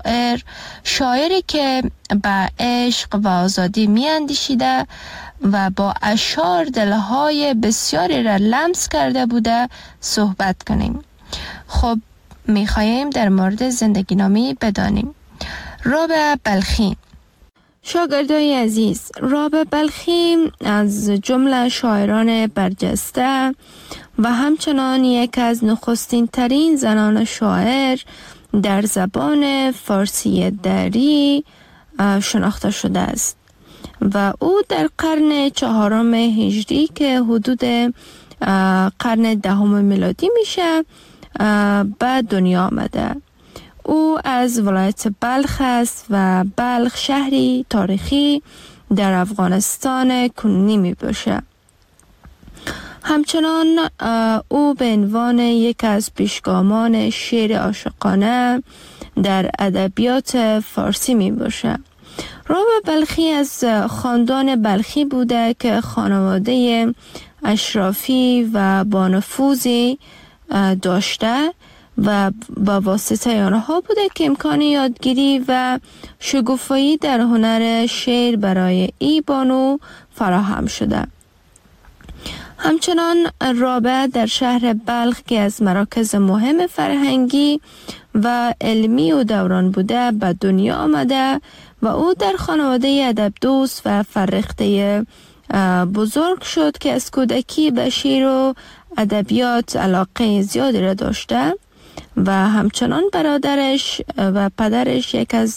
شاعری که به عشق و آزادی میاندیشیده و با اشعار دلهای بسیاری را لمس کرده بوده صحبت کنیم. خب میخوایم در مورد زندگی نامی بدانیم. رابعه بلخی. شاگردای عزیز، رابعه بلخی از جمله شاعران برجسته و همچنان یک از نخستین ترین زنان شاعر در زبان فارسی دری شناخته شده است و او در قرن 4 هجری که حدود قرن 10 میلادی میشه به دنیا آمده. او از ولایت بلخ است و بلخ شهری تاریخی در افغانستان کنونی می باشه. همچنان او به عنوان یک از پیشگامان شعر عاشقانه در ادبیات فارسی می باشه. رابعه بلخی از خاندان بلخی بوده که خانواده اشرافی و با نفوذی داشته و با واسطه آنها بوده که امکان یادگیری و شگوفایی در هنر شعر برای ای بانو فراهم شده. همچنان رابعه در شهر بلخ که از مراکز مهم فرهنگی و علمی و دوران بوده به دنیا آمده و او در خانواده ادب دوست و فرهیخته بزرگ شد که از کودکی به شعر و ادبیات علاقه زیادی را داشته و همچنان برادرش و پدرش یک از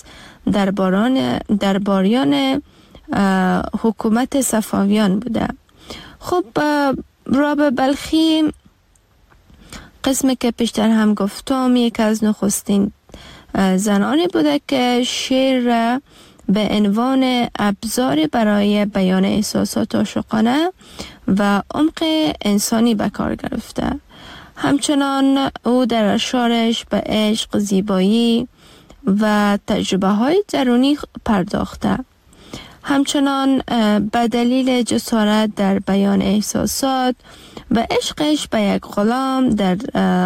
درباریان حکومت صفویان بوده. خب رابعه بلخی قسمی که پیشتر هم گفتم یک از نخستین زنانی بوده که شعر را به عنوان ابزار برای بیان احساسات عاشقانه و عمق انسانی به کار گرفته. همچنان او در اشعارش به عشق، زیبایی و تجربه های درونی پرداخته. همچنان به دلیل جسارت در بیان احساسات و عشقش به یک غلام در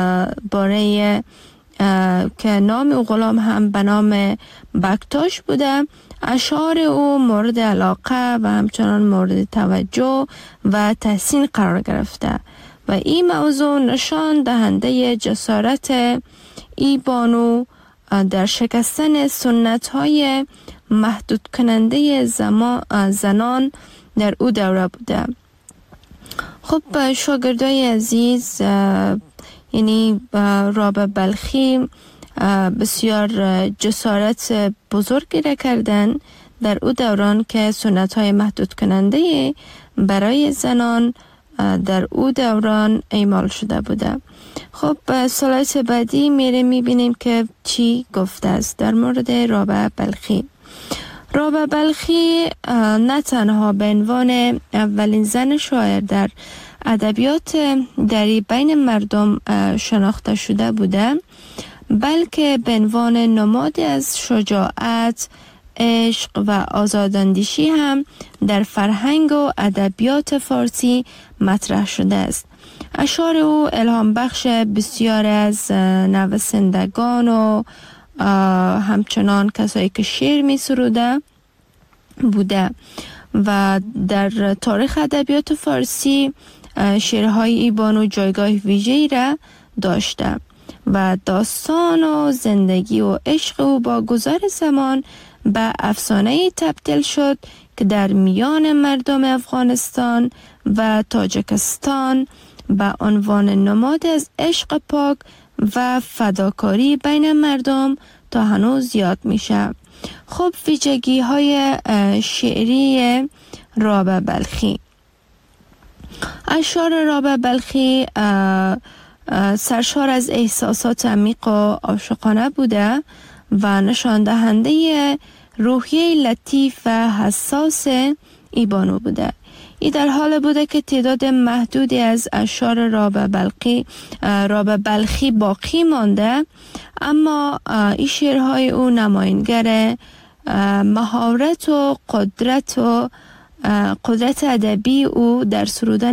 باره که نام او غلام هم به نام بکتاش بوده، اشعار او مورد علاقه و همچنان مورد توجه و تحسین قرار گرفته و این موضوع نشان دهنده جسارت ای بانو در شکستن سنت های محدود کننده زنان در او دوره بوده. خب شاگردای عزیز، یعنی رابعه بلخی بسیار جسارت بزرگی را کردن در او دوران که سنت های محدود کننده برای زنان در او دوران اعمال شده بوده. خب سلایت بعدی میبینیم که چی گفته است در مورد رابعه بلخی. رابعه بلخی نه تنها به عنوان اولین زن شاعر در ادبیات دری بین مردم شناخته شده بوده، بلکه به عنوان نمادی از شجاعت، عشق و آزاداندیشی هم در فرهنگ و ادبیات فارسی مطرح شده است. اشعار او الهام بخش بسیار از نویسندگان و همچنان کسایی که شعر می سروده بوده و در تاریخ ادبیات فارسی شعرهای ای بانو جایگاه ویژه‌ای را داشته و داستان و زندگی و عشق او با گذر زمان به افسانه‌ای تبدیل شد که در میان مردم افغانستان و تاجیکستان به عنوان نماد از عشق پاک و فداکاری بین مردم تا هنوز یاد میشه. خب ویژگی های شعری رابعه بلخی. اشعار رابعه بلخی سرشار از احساسات عمیق و عاشقانه بوده و نشان دهنده روحیه لطیف و حساس ای بانو بوده. ای در حال بوده که تعداد محدودی از اشعار رابعه بلخی باقی مانده، اما این شعرهای او نماینگر مهارت و قدرت ادبی او در سرودن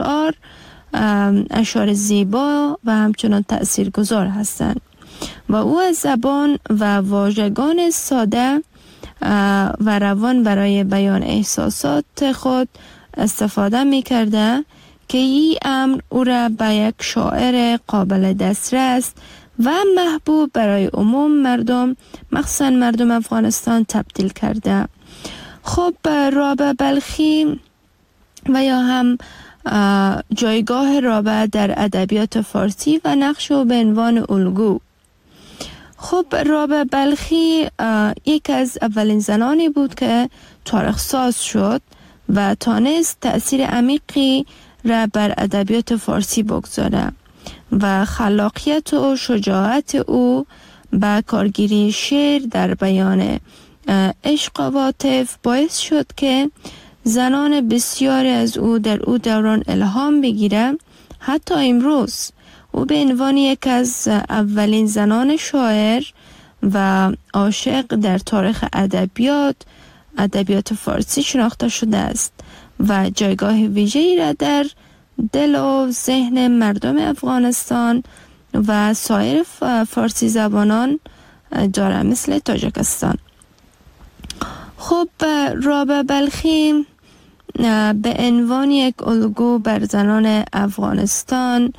اشعار زیبا و همچنان تأثیرگذار هستند و او از زبان و واژگان ساده و روان برای بیان احساسات خود استفاده می کرده که این امر او را به یک شاعر قابل دسترس و محبوب برای عموم مردم، مخصوصا مردم افغانستان، تبدیل کرده. خب رابعه بلخی و یا هم جایگاه رابعه در ادبیات فارسی و نقش او به عنوان الگو. خب رابعه بلخی یک از اولین زنانی بود که تاریخ ساز شد و تانست تأثیر عمیقی را بر ادبیات فارسی بگذاره و خلاقیت و شجاعت او با کارگیری شعر در بیان عشق و عاطف باعث شد که زنان بسیاری از او در او دوران الهام بگیره. حتی امروز او به عنوان یک از اولین زنان شاعر و عاشق در تاریخ ادبیات فارسی شناخته شده است و جایگاه ویژه‌ای را در دل و ذهن مردم افغانستان و سایر فارسی زبانان داره، مثل تاجیکستان. خب رابعه بلخی به عنوان یک الگو بر زنان افغانستان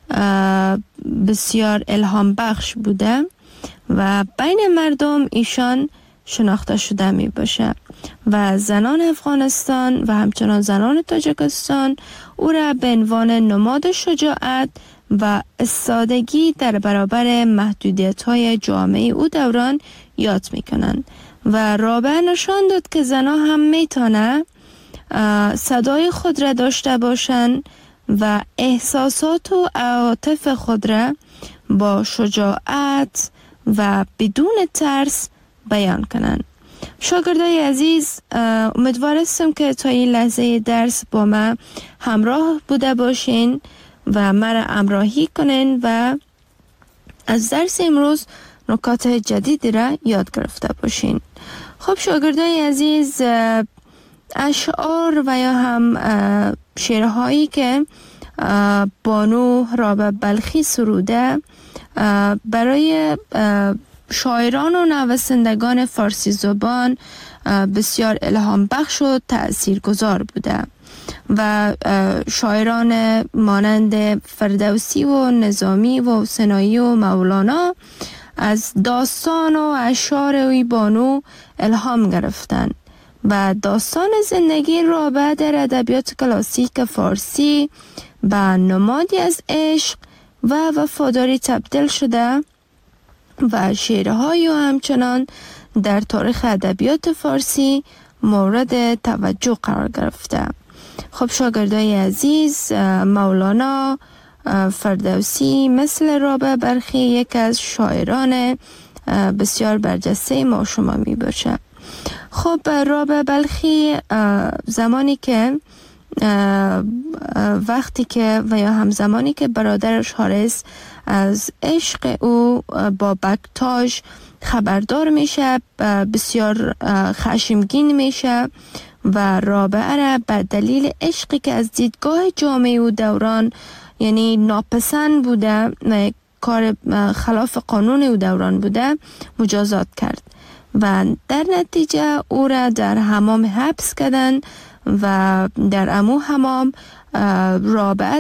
بسیار الهام بخش بوده و بین مردم ایشان شناخته شده می باشه و زنان افغانستان و همچنان زنان تاجیکستان او را به عنوان نماد شجاعت و استادگی در برابر محدودیت‌های جامعه او دوران یاد می کنند و رابعه نشان داد که زنان هم می تانند صدای خود را داشته باشند و احساسات و عواطف خود را با شجاعت و بدون ترس بیان کنند. شاگردای عزیز، امیدوار هستم که تا این لحظه درس با ما همراه بوده باشین و مرا همراهی کنین و از درس امروز نکات جدیدی را یاد گرفته باشین. خب شاگردای عزیز، اشعار و یا هم شعرهایی که بانو رابعه بلخی سروده برای شاعران و نویسندگان فارسی زبان بسیار الهام بخش و تأثیر گذار بوده و شاعران مانند فردوسی و نظامی و سنایی و مولانا از داستان و اشعار وی بانو الهام گرفتن و داستان زندگی رابعه در ادبیات کلاسیک فارسی به نمادی از عشق و وفاداری تبدیل شده و شعرهای و همچنان در تاریخ ادبیات فارسی مورد توجه قرار گرفته. خب شاگردای عزیز، مولانا، فردوسی مثل رابعه بلخی یک از شاعران بسیار برجسته ما شما می باشه. خب رابعه بلخی زمانی که وقتی که و یا همزمانی که برادرش حارس از عشق او با بکتاژ خبردار میشه بسیار خشمگین میشه و رابعه را به دلیل عشقی که از دیدگاه جامعه و دوران یعنی ناپسند بوده، کار خلاف قانون او دوران بوده، مجازات کرد و در نتیجه او را در حمام حبس کردن و در امو حمام رابعه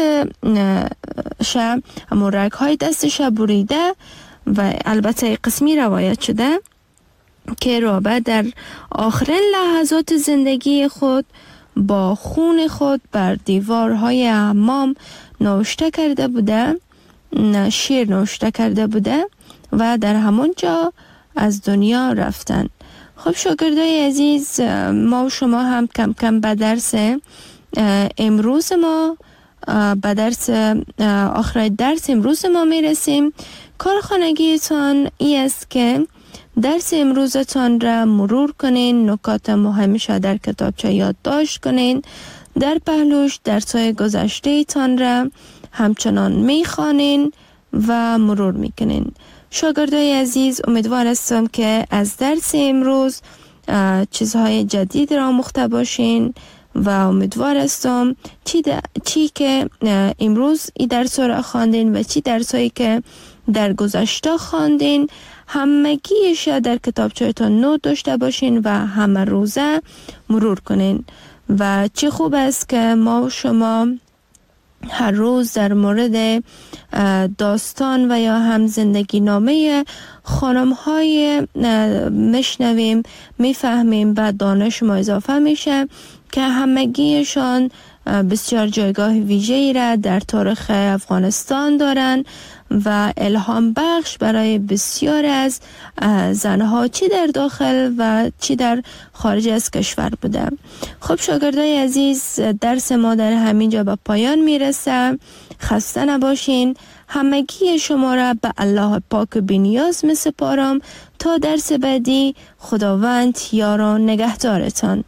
همون رگ های دستش بریده و البته قسمی روایت شده که رابعه در آخرین لحظات زندگی خود با خون خود بر دیوارهای حمام نوشته کرده بوده، شعر نوشته کرده بوده و در همون جا از دنیا رفتن. خب شاگردای عزیز، ما و شما هم کم کم به درس امروز ما به درس آخر درس امروز ما میرسیم. کارخانگیتان ای است که درس امروزتان را مرور کنین، نکات مهمش در کتابچه یادداشت کنین، در پهلوش درس‌های گذشته تان را همچنان میخوانین و مرور میکنین. شاگردای عزیز، امیدوار هستم که از درس امروز چیزهای جدید را آموخته باشین و امیدوار هستم چی که امروز این درس را خواندین و چی درسایی که در گذشته خواندین همگیش در کتابچه‌تان نوت داشته باشین و همه روزه مرور کنین. و چه خوب است که ما و شما هر روز در مورد داستان و یا هم زندگی نامه خانم های مشنویم، میفهمیم و دانش ما اضافه میشه که همگیشان بسیار جایگاه ویژه‌ای را در تاریخ افغانستان دارن و الهام بخش برای بسیار از زنها چی در داخل و چی در خارج از کشور بوده. خب شاگردای عزیز، درس ما در همین جا به پایان میرسه. خسته نباشین. همگی شما را به الله پاک بی‌نیاز میسپارم تا درس بعدی. خداوند یار و نگهدارتان.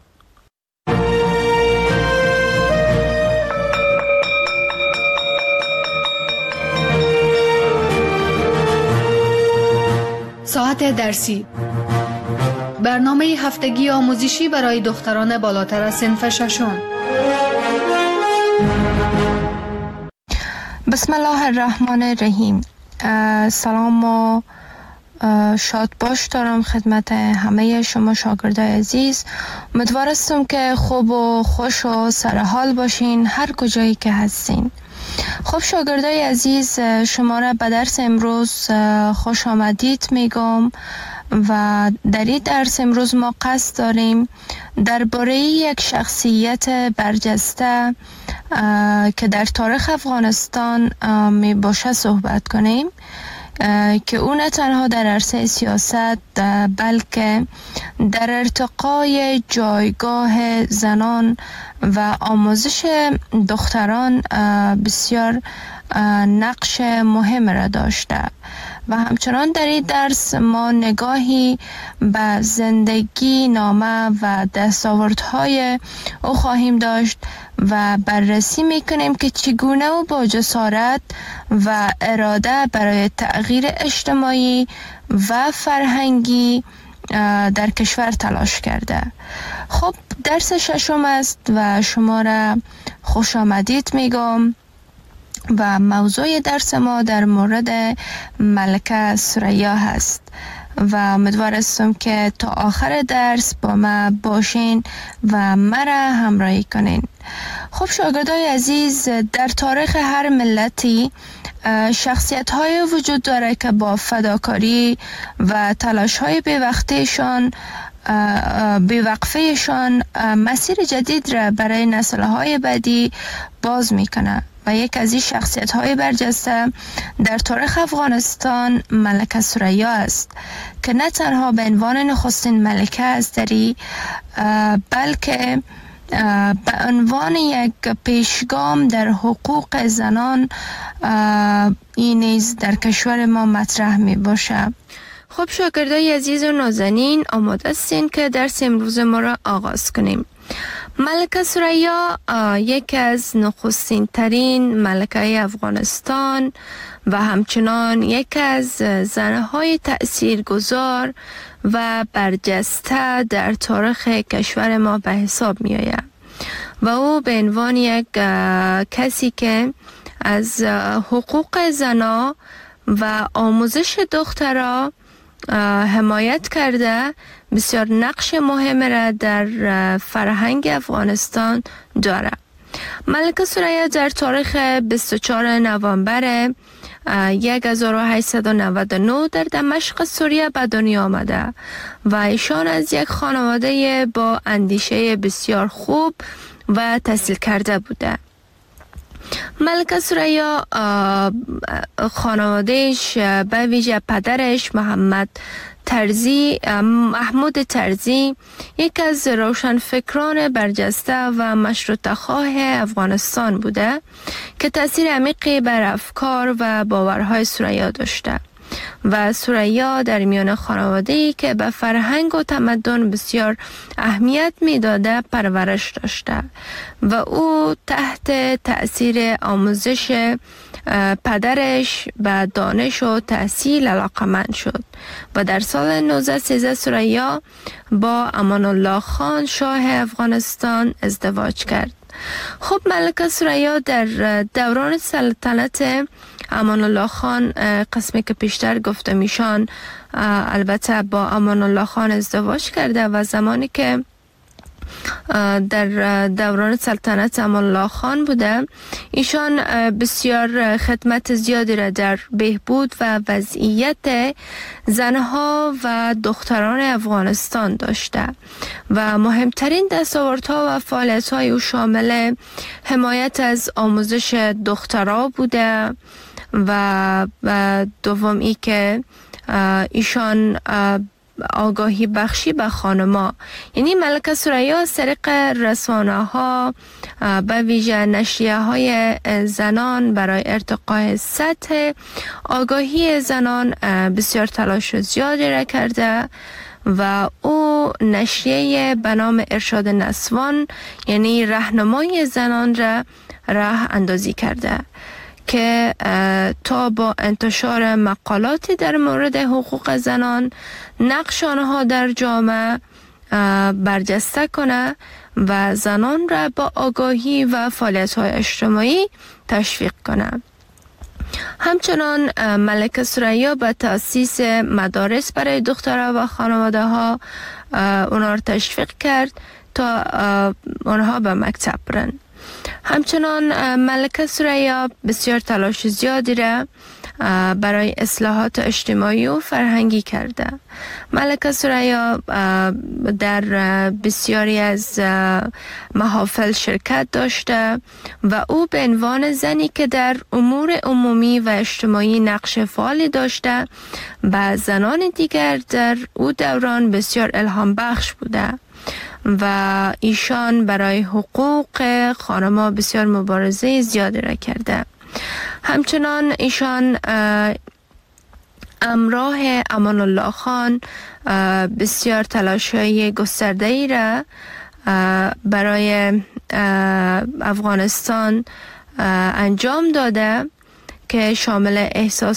ساعت درسی، برنامه هفتگی آموزشی برای دختران بالاتر از صنف ششم. بسم الله الرحمن الرحیم. سلام و شاد باش دارم خدمت همه شما شاگردای عزیز. امیدوار هستم که خوب و خوش و سرحال باشین هر کجایی که هستین. خب شاگردای عزیز، شما را به درس امروز خوش آمدید میگم و در این درس امروز ما قصد داریم درباره یک شخصیت برجسته که در تاریخ افغانستان می باشه صحبت کنیم که او نه تنها در عرصه سیاست بلکه در ارتقای جایگاه زنان و آموزش دختران بسیار نقش مهم را داشته و همچنان در این درس ما نگاهی به زندگی نامه و دستاوردهای او خواهیم داشت و بررسی میکنیم که چگونه او با جسارت و اراده برای تغییر اجتماعی و فرهنگی در کشور تلاش کرده. خب درس ششم است و شما را خوش آمدید میگم و موضوع درس ما در مورد ملکه ثریا هست و امیدوار هستم که تا آخر درس با ما باشین و مرا همراهی کنین. خب شاگردای عزیز، در تاریخ هر ملتی شخصیت های وجود داره که با فداکاری و تلاش های بیوقفهشان مسیر جدید را برای نسل های بعدی باز میکنه و یک از این شخصیت های برجسته در تاریخ افغانستان ملکه ثریا است که نه تنها به عنوان نخستین ملکه است بلکه به عنوان یک پیشگام در حقوق زنان این نیز در کشور ما مطرح می باشه. خب شاگردای عزیز و نازنین، آماده هستین که درس امروز ما را آغاز کنیم. ملکه ثریا یکی از نخستین ترین ملکه افغانستان و همچنان یکی از زنهای تأثیرگذار و برجسته در تاریخ کشور ما به حساب می آید و او به عنوان یک کسی که از حقوق زنا و آموزش دخترها حمایت کرده بسیار نقش مهم را در فرهنگ افغانستان داره. ملکه ثریا در تاریخ 24 نوامبر 1899 در دمشق سوریه به دنیا آمده و ایشان از یک خانواده با اندیشه بسیار خوب و تحصیل کرده بوده. ملکه ثریا خانوادهش به ویژه پدرش محمود ترزی یک از روشنفکران برجسته و مشروطه خواه افغانستان بوده که تأثیر عمیقی بر افکار و باورهای ثریا داشته و ثریا در میان خانواده‌ای که به فرهنگ و تمدن بسیار اهمیت میداده پرورش داشته و او تحت تأثیر آموزش پدرش به دانش و تحصیل علاقمند شد و در سال 1913 ثریا با امان الله خان شاه افغانستان ازدواج کرد. خب ملکه ثریا در دوران سلطنت امان الله خان، قسمی که پیشتر گفته میشان البته با امان الله خان ازدواج کرده و زمانی که در دوران سلطنت امان الله خان بوده ایشان بسیار خدمت زیادی را در بهبود و وضعیت زنها و دختران افغانستان داشته و مهمترین دستاوردها و فعالیت‌های او شامل حمایت از آموزش دخترها بوده و دومی که ایشان آگاهی بخشی به خانما، یعنی ملکه ثریا از طریق رسانه ها به ویژه نشریه های زنان برای ارتقاء سطح آگاهی زنان بسیار تلاش زیادی را کرده و او نشریه به نام ارشاد نسوان یعنی راهنمای زنان را راه اندازی کرده که تا با انتشار مقالاتی در مورد حقوق زنان نقش آنها در جامعه برجسته کنه و زنان را با آگاهی و فعالیت‌های اجتماعی تشویق کنه. همچنان ملکه ثریا به تأسیس مدارس برای دخترها و خانواده ها اونها را تشویق کرد تا آنها به مکتب برن. همچنان ملکه ثریا بسیار تلاش زیادی را برای اصلاحات اجتماعی و فرهنگی کرده. ملکه ثریا در بسیاری از محافل شرکت داشته و او به عنوان زنی که در امور عمومی و اجتماعی نقش فعالی داشته به زنان دیگر در او دوران بسیار الهام بخش بوده و ایشان برای حقوق خانم‌ها بسیار مبارزه زیادی را کرده. همچنان ایشان همراه امان الله خان بسیار تلاش‌های گسترده‌ای را برای افغانستان انجام داده که شامل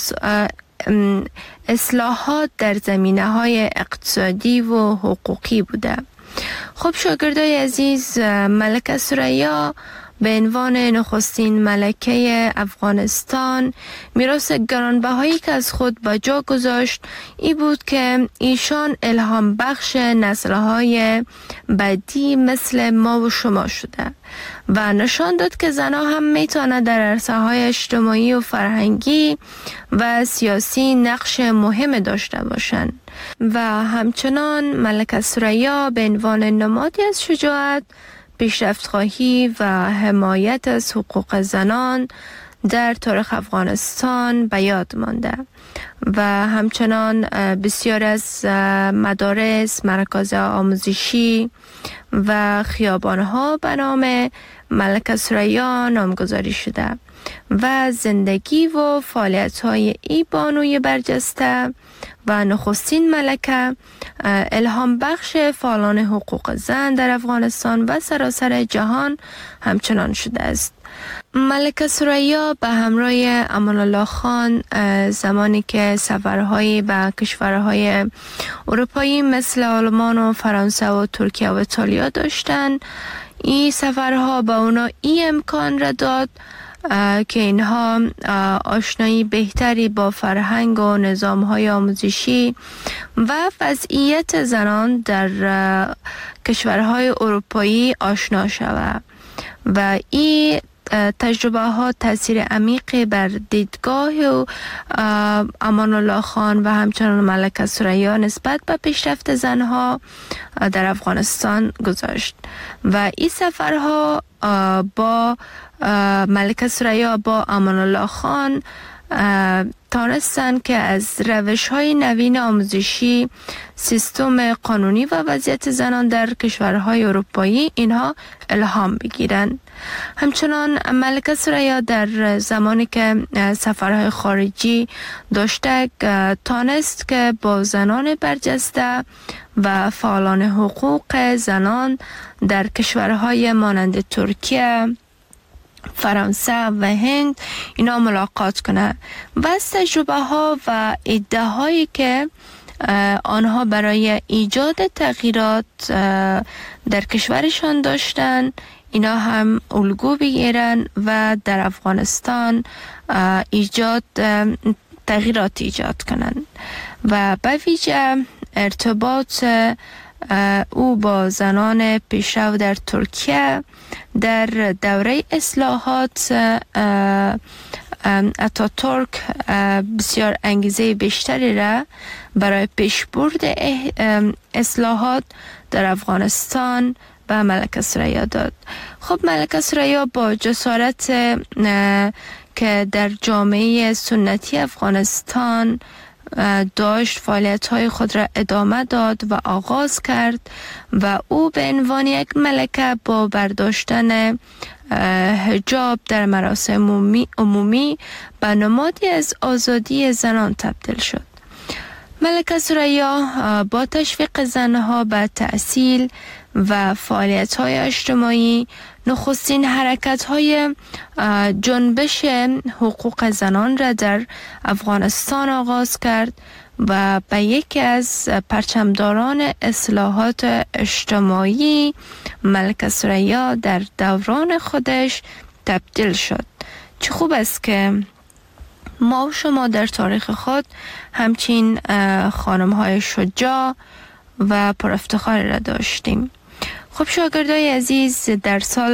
اصلاحات در زمینه‌های اقتصادی و حقوقی بوده. خب شاگردای عزیز، ملکه ثریا به عنوان نخستین ملکه افغانستان میراث گرانبهایی که از خود به جا گذاشت ای بود که ایشان الهام بخش نسل‌های بعدی مثل ما و شما شده و نشان داد که زنها هم میتونه در عرصه‌های اجتماعی و فرهنگی و سیاسی نقش مهم داشته باشند و همچنان ملکه ثریا به عنوان نمادی از شجاعت، پیشرفت‌خواهی و حمایت از حقوق زنان در تاریخ افغانستان به یاد مانده و همچنان بسیار از مدارس، مراکز آموزشی و خیابان‌ها به نام ملکه ثریا نامگذاری شده و زندگی و فعالیت‌های ای بانوی برجسته و نخستین ملکه الهام بخش فعالان حقوق زن در افغانستان و سراسر جهان همچنان شده است. ملکه ثریا به همراه امان الله خان زمانی که سفرهایی به کشورهای اروپایی مثل آلمان و فرانسه و ترکیه و ایتالیا داشتند، این سفرها به اونا این امکان را داد که اینها آشنایی بهتری با فرهنگ و نظام‌های آموزشی و وضعیت زنان در کشورهای اروپایی آشنا شود و این تجربه ها تاثیر عمیقی بر دیدگاه و امان الله خان و همچنان ملکه ثریا نسبت به پیشرفت زنها در افغانستان گذاشت و این سفرها با ملکه ثریا با امان الله خان تانستند که از روش‌های نوین آموزشی، سیستم قانونی و وضعیت زنان در کشورهای اروپایی اینها الهام بگیرند. همچنان ملکه ثریا در زمانی که سفرهای خارجی داشته تانست که با زنان برجسته و فعالان حقوق زنان در کشورهای مانند ترکیه، فرانسه و هند اینا ملاقات کنه و از تجربه ها و ایده هایی که آنها برای ایجاد تغییرات در کشورشان داشتن اینا هم الگو بگیرن و در افغانستان تغییرات ایجاد کنن و به ویژه ارتباط او با زنان پیشرو در ترکیه در دوره اصلاحات اتاتورک بسیار انگیزه بیشتری را برای پیشبرد اصلاحات در افغانستان به ملکه ثریا داد. خب ملکه ثریا با جسارت که در جامعه سنتی افغانستان داشت فعالیت‌های خود را ادامه داد و آغاز کرد و او به عنوان یک ملکه با برداشتن حجاب در مراسم عمومی به نمادی از آزادی زنان تبدیل شد. ملکه ثریا با تشویق زنها به تحصیل و فعالیت‌های اجتماعی نخستین حرکت‌های جنبش حقوق زنان را در افغانستان آغاز کرد و به یکی از پرچمداران اصلاحات اجتماعی ملکه ثریا در دوران خودش تبدیل شد. چه خوب است که ما و شما در تاریخ خود همچین خانم‌های شجاع و پرافتخاری را داشتیم. خب شاگردای عزیز، در سال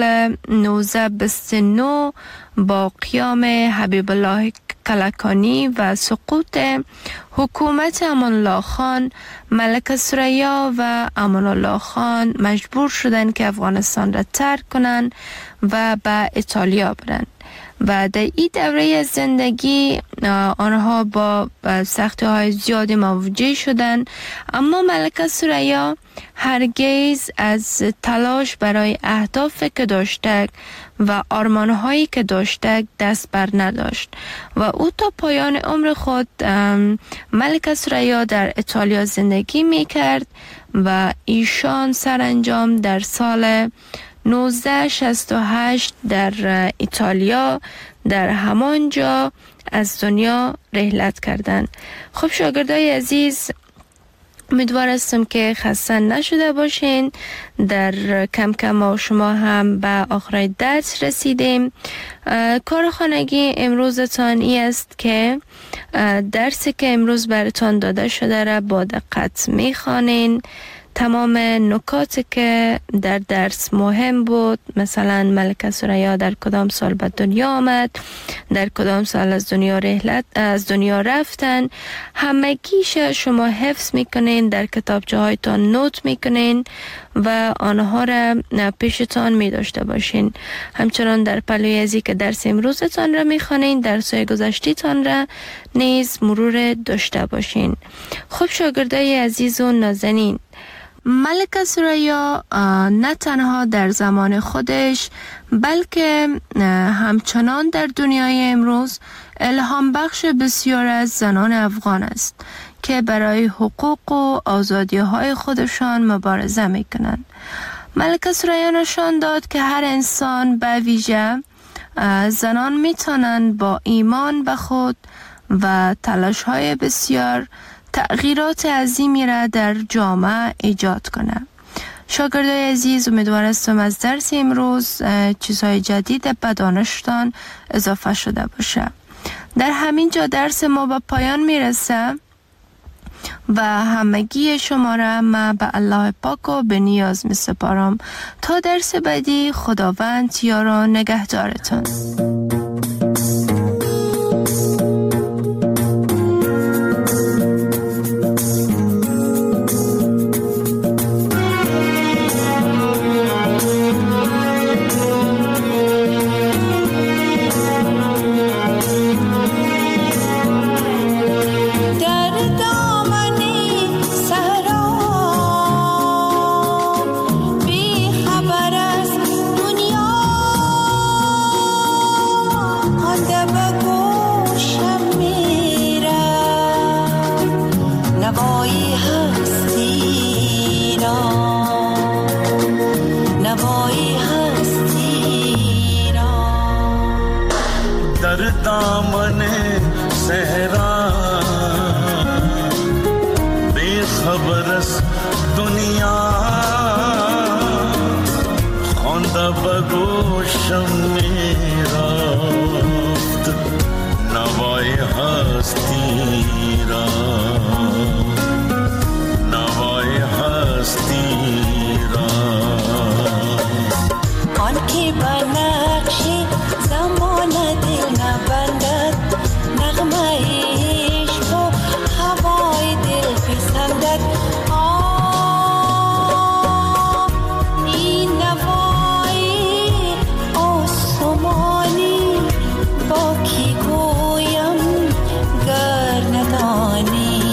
1929 با قیام حبیب الله کلکانی و سقوط حکومت امان الله خان، ملکه ثریا و امان الله خان مجبور شدند که افغانستان را ترک کنند و به ایتالیا برند و در این دوره از زندگی آنها با سختی های زیادی مواجه شدند، اما ملکه ثریا هرگز از تلاش برای اهدافی که داشته و آرمانهایی که داشته دست بر نداشت و او تا پایان عمر خود ملکه ثریا در ایتالیا زندگی می کرد و ایشان سرانجام در سال 1968 در ایتالیا در همانجا از دنیا رحلت کردند. خب شاگردای عزیز، امیدوار هستم که خسته نشده باشین. در کم کم ما شما هم به آخر درس رسیدیم. کار خانگی امروزتان ای است که درسی که امروز براتان داده شده را با دقت میخوانین. تمام نکاتی که در درس مهم بود، مثلا ملکه ثریا در کدام سال به دنیا آمد، در کدام سال از دنیا رفتن، همگیش شما حفظ میکنین، در کتابچه هایتان نوت میکنین و آنها را پیشتان می داشته باشین. همچنان در پلوی ازی که درس امروزتان را میخوانین، درس‌های گذشته‌تان را نیز مرور داشته باشین. خب شاگردای عزیز و نازنین، ملکه ثریا نه تنها در زمان خودش بلکه همچنان در دنیای امروز الهام بخش بسیار از زنان افغان است که برای حقوق و آزادی های خودشان مبارزه می کنند. ملکه ثریا نشان داد که هر انسان به ویژه زنان می توانند با ایمان به خود و تلاش های بسیار تغییرات عظیمی را در جامعه ایجاد کنه. شاگردای عزیز، امیدوار هستم از درس امروز چیزهای جدید به دانشتان اضافه شده باشه. در همین جا درس ما به پایان میرسه و همگی شما را من به الله پاک و به نیاز می سپارم. تا درس بعدی، خداوند یار و نگهدارتان. با کی گویم گر ندانی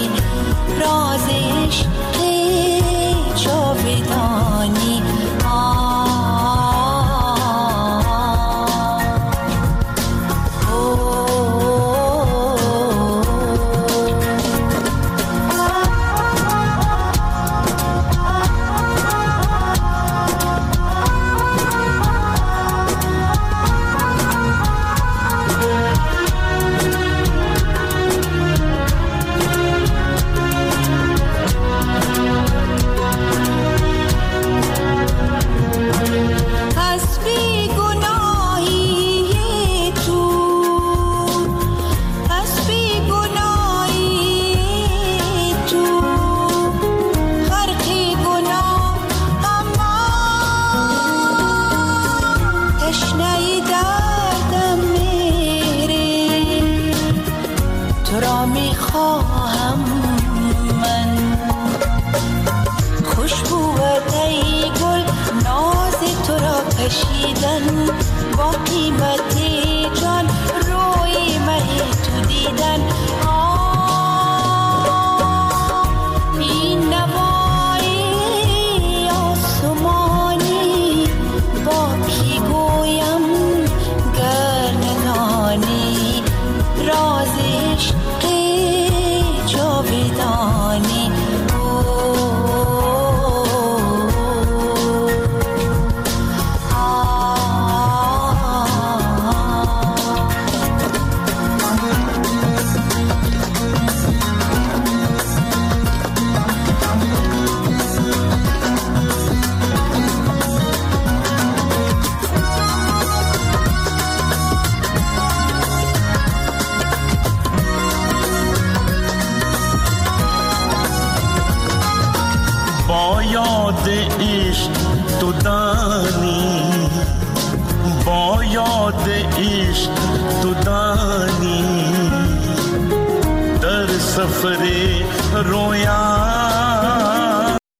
با یاد عشق تو دانی، با یاد عشق تو دانی، در سفر رویان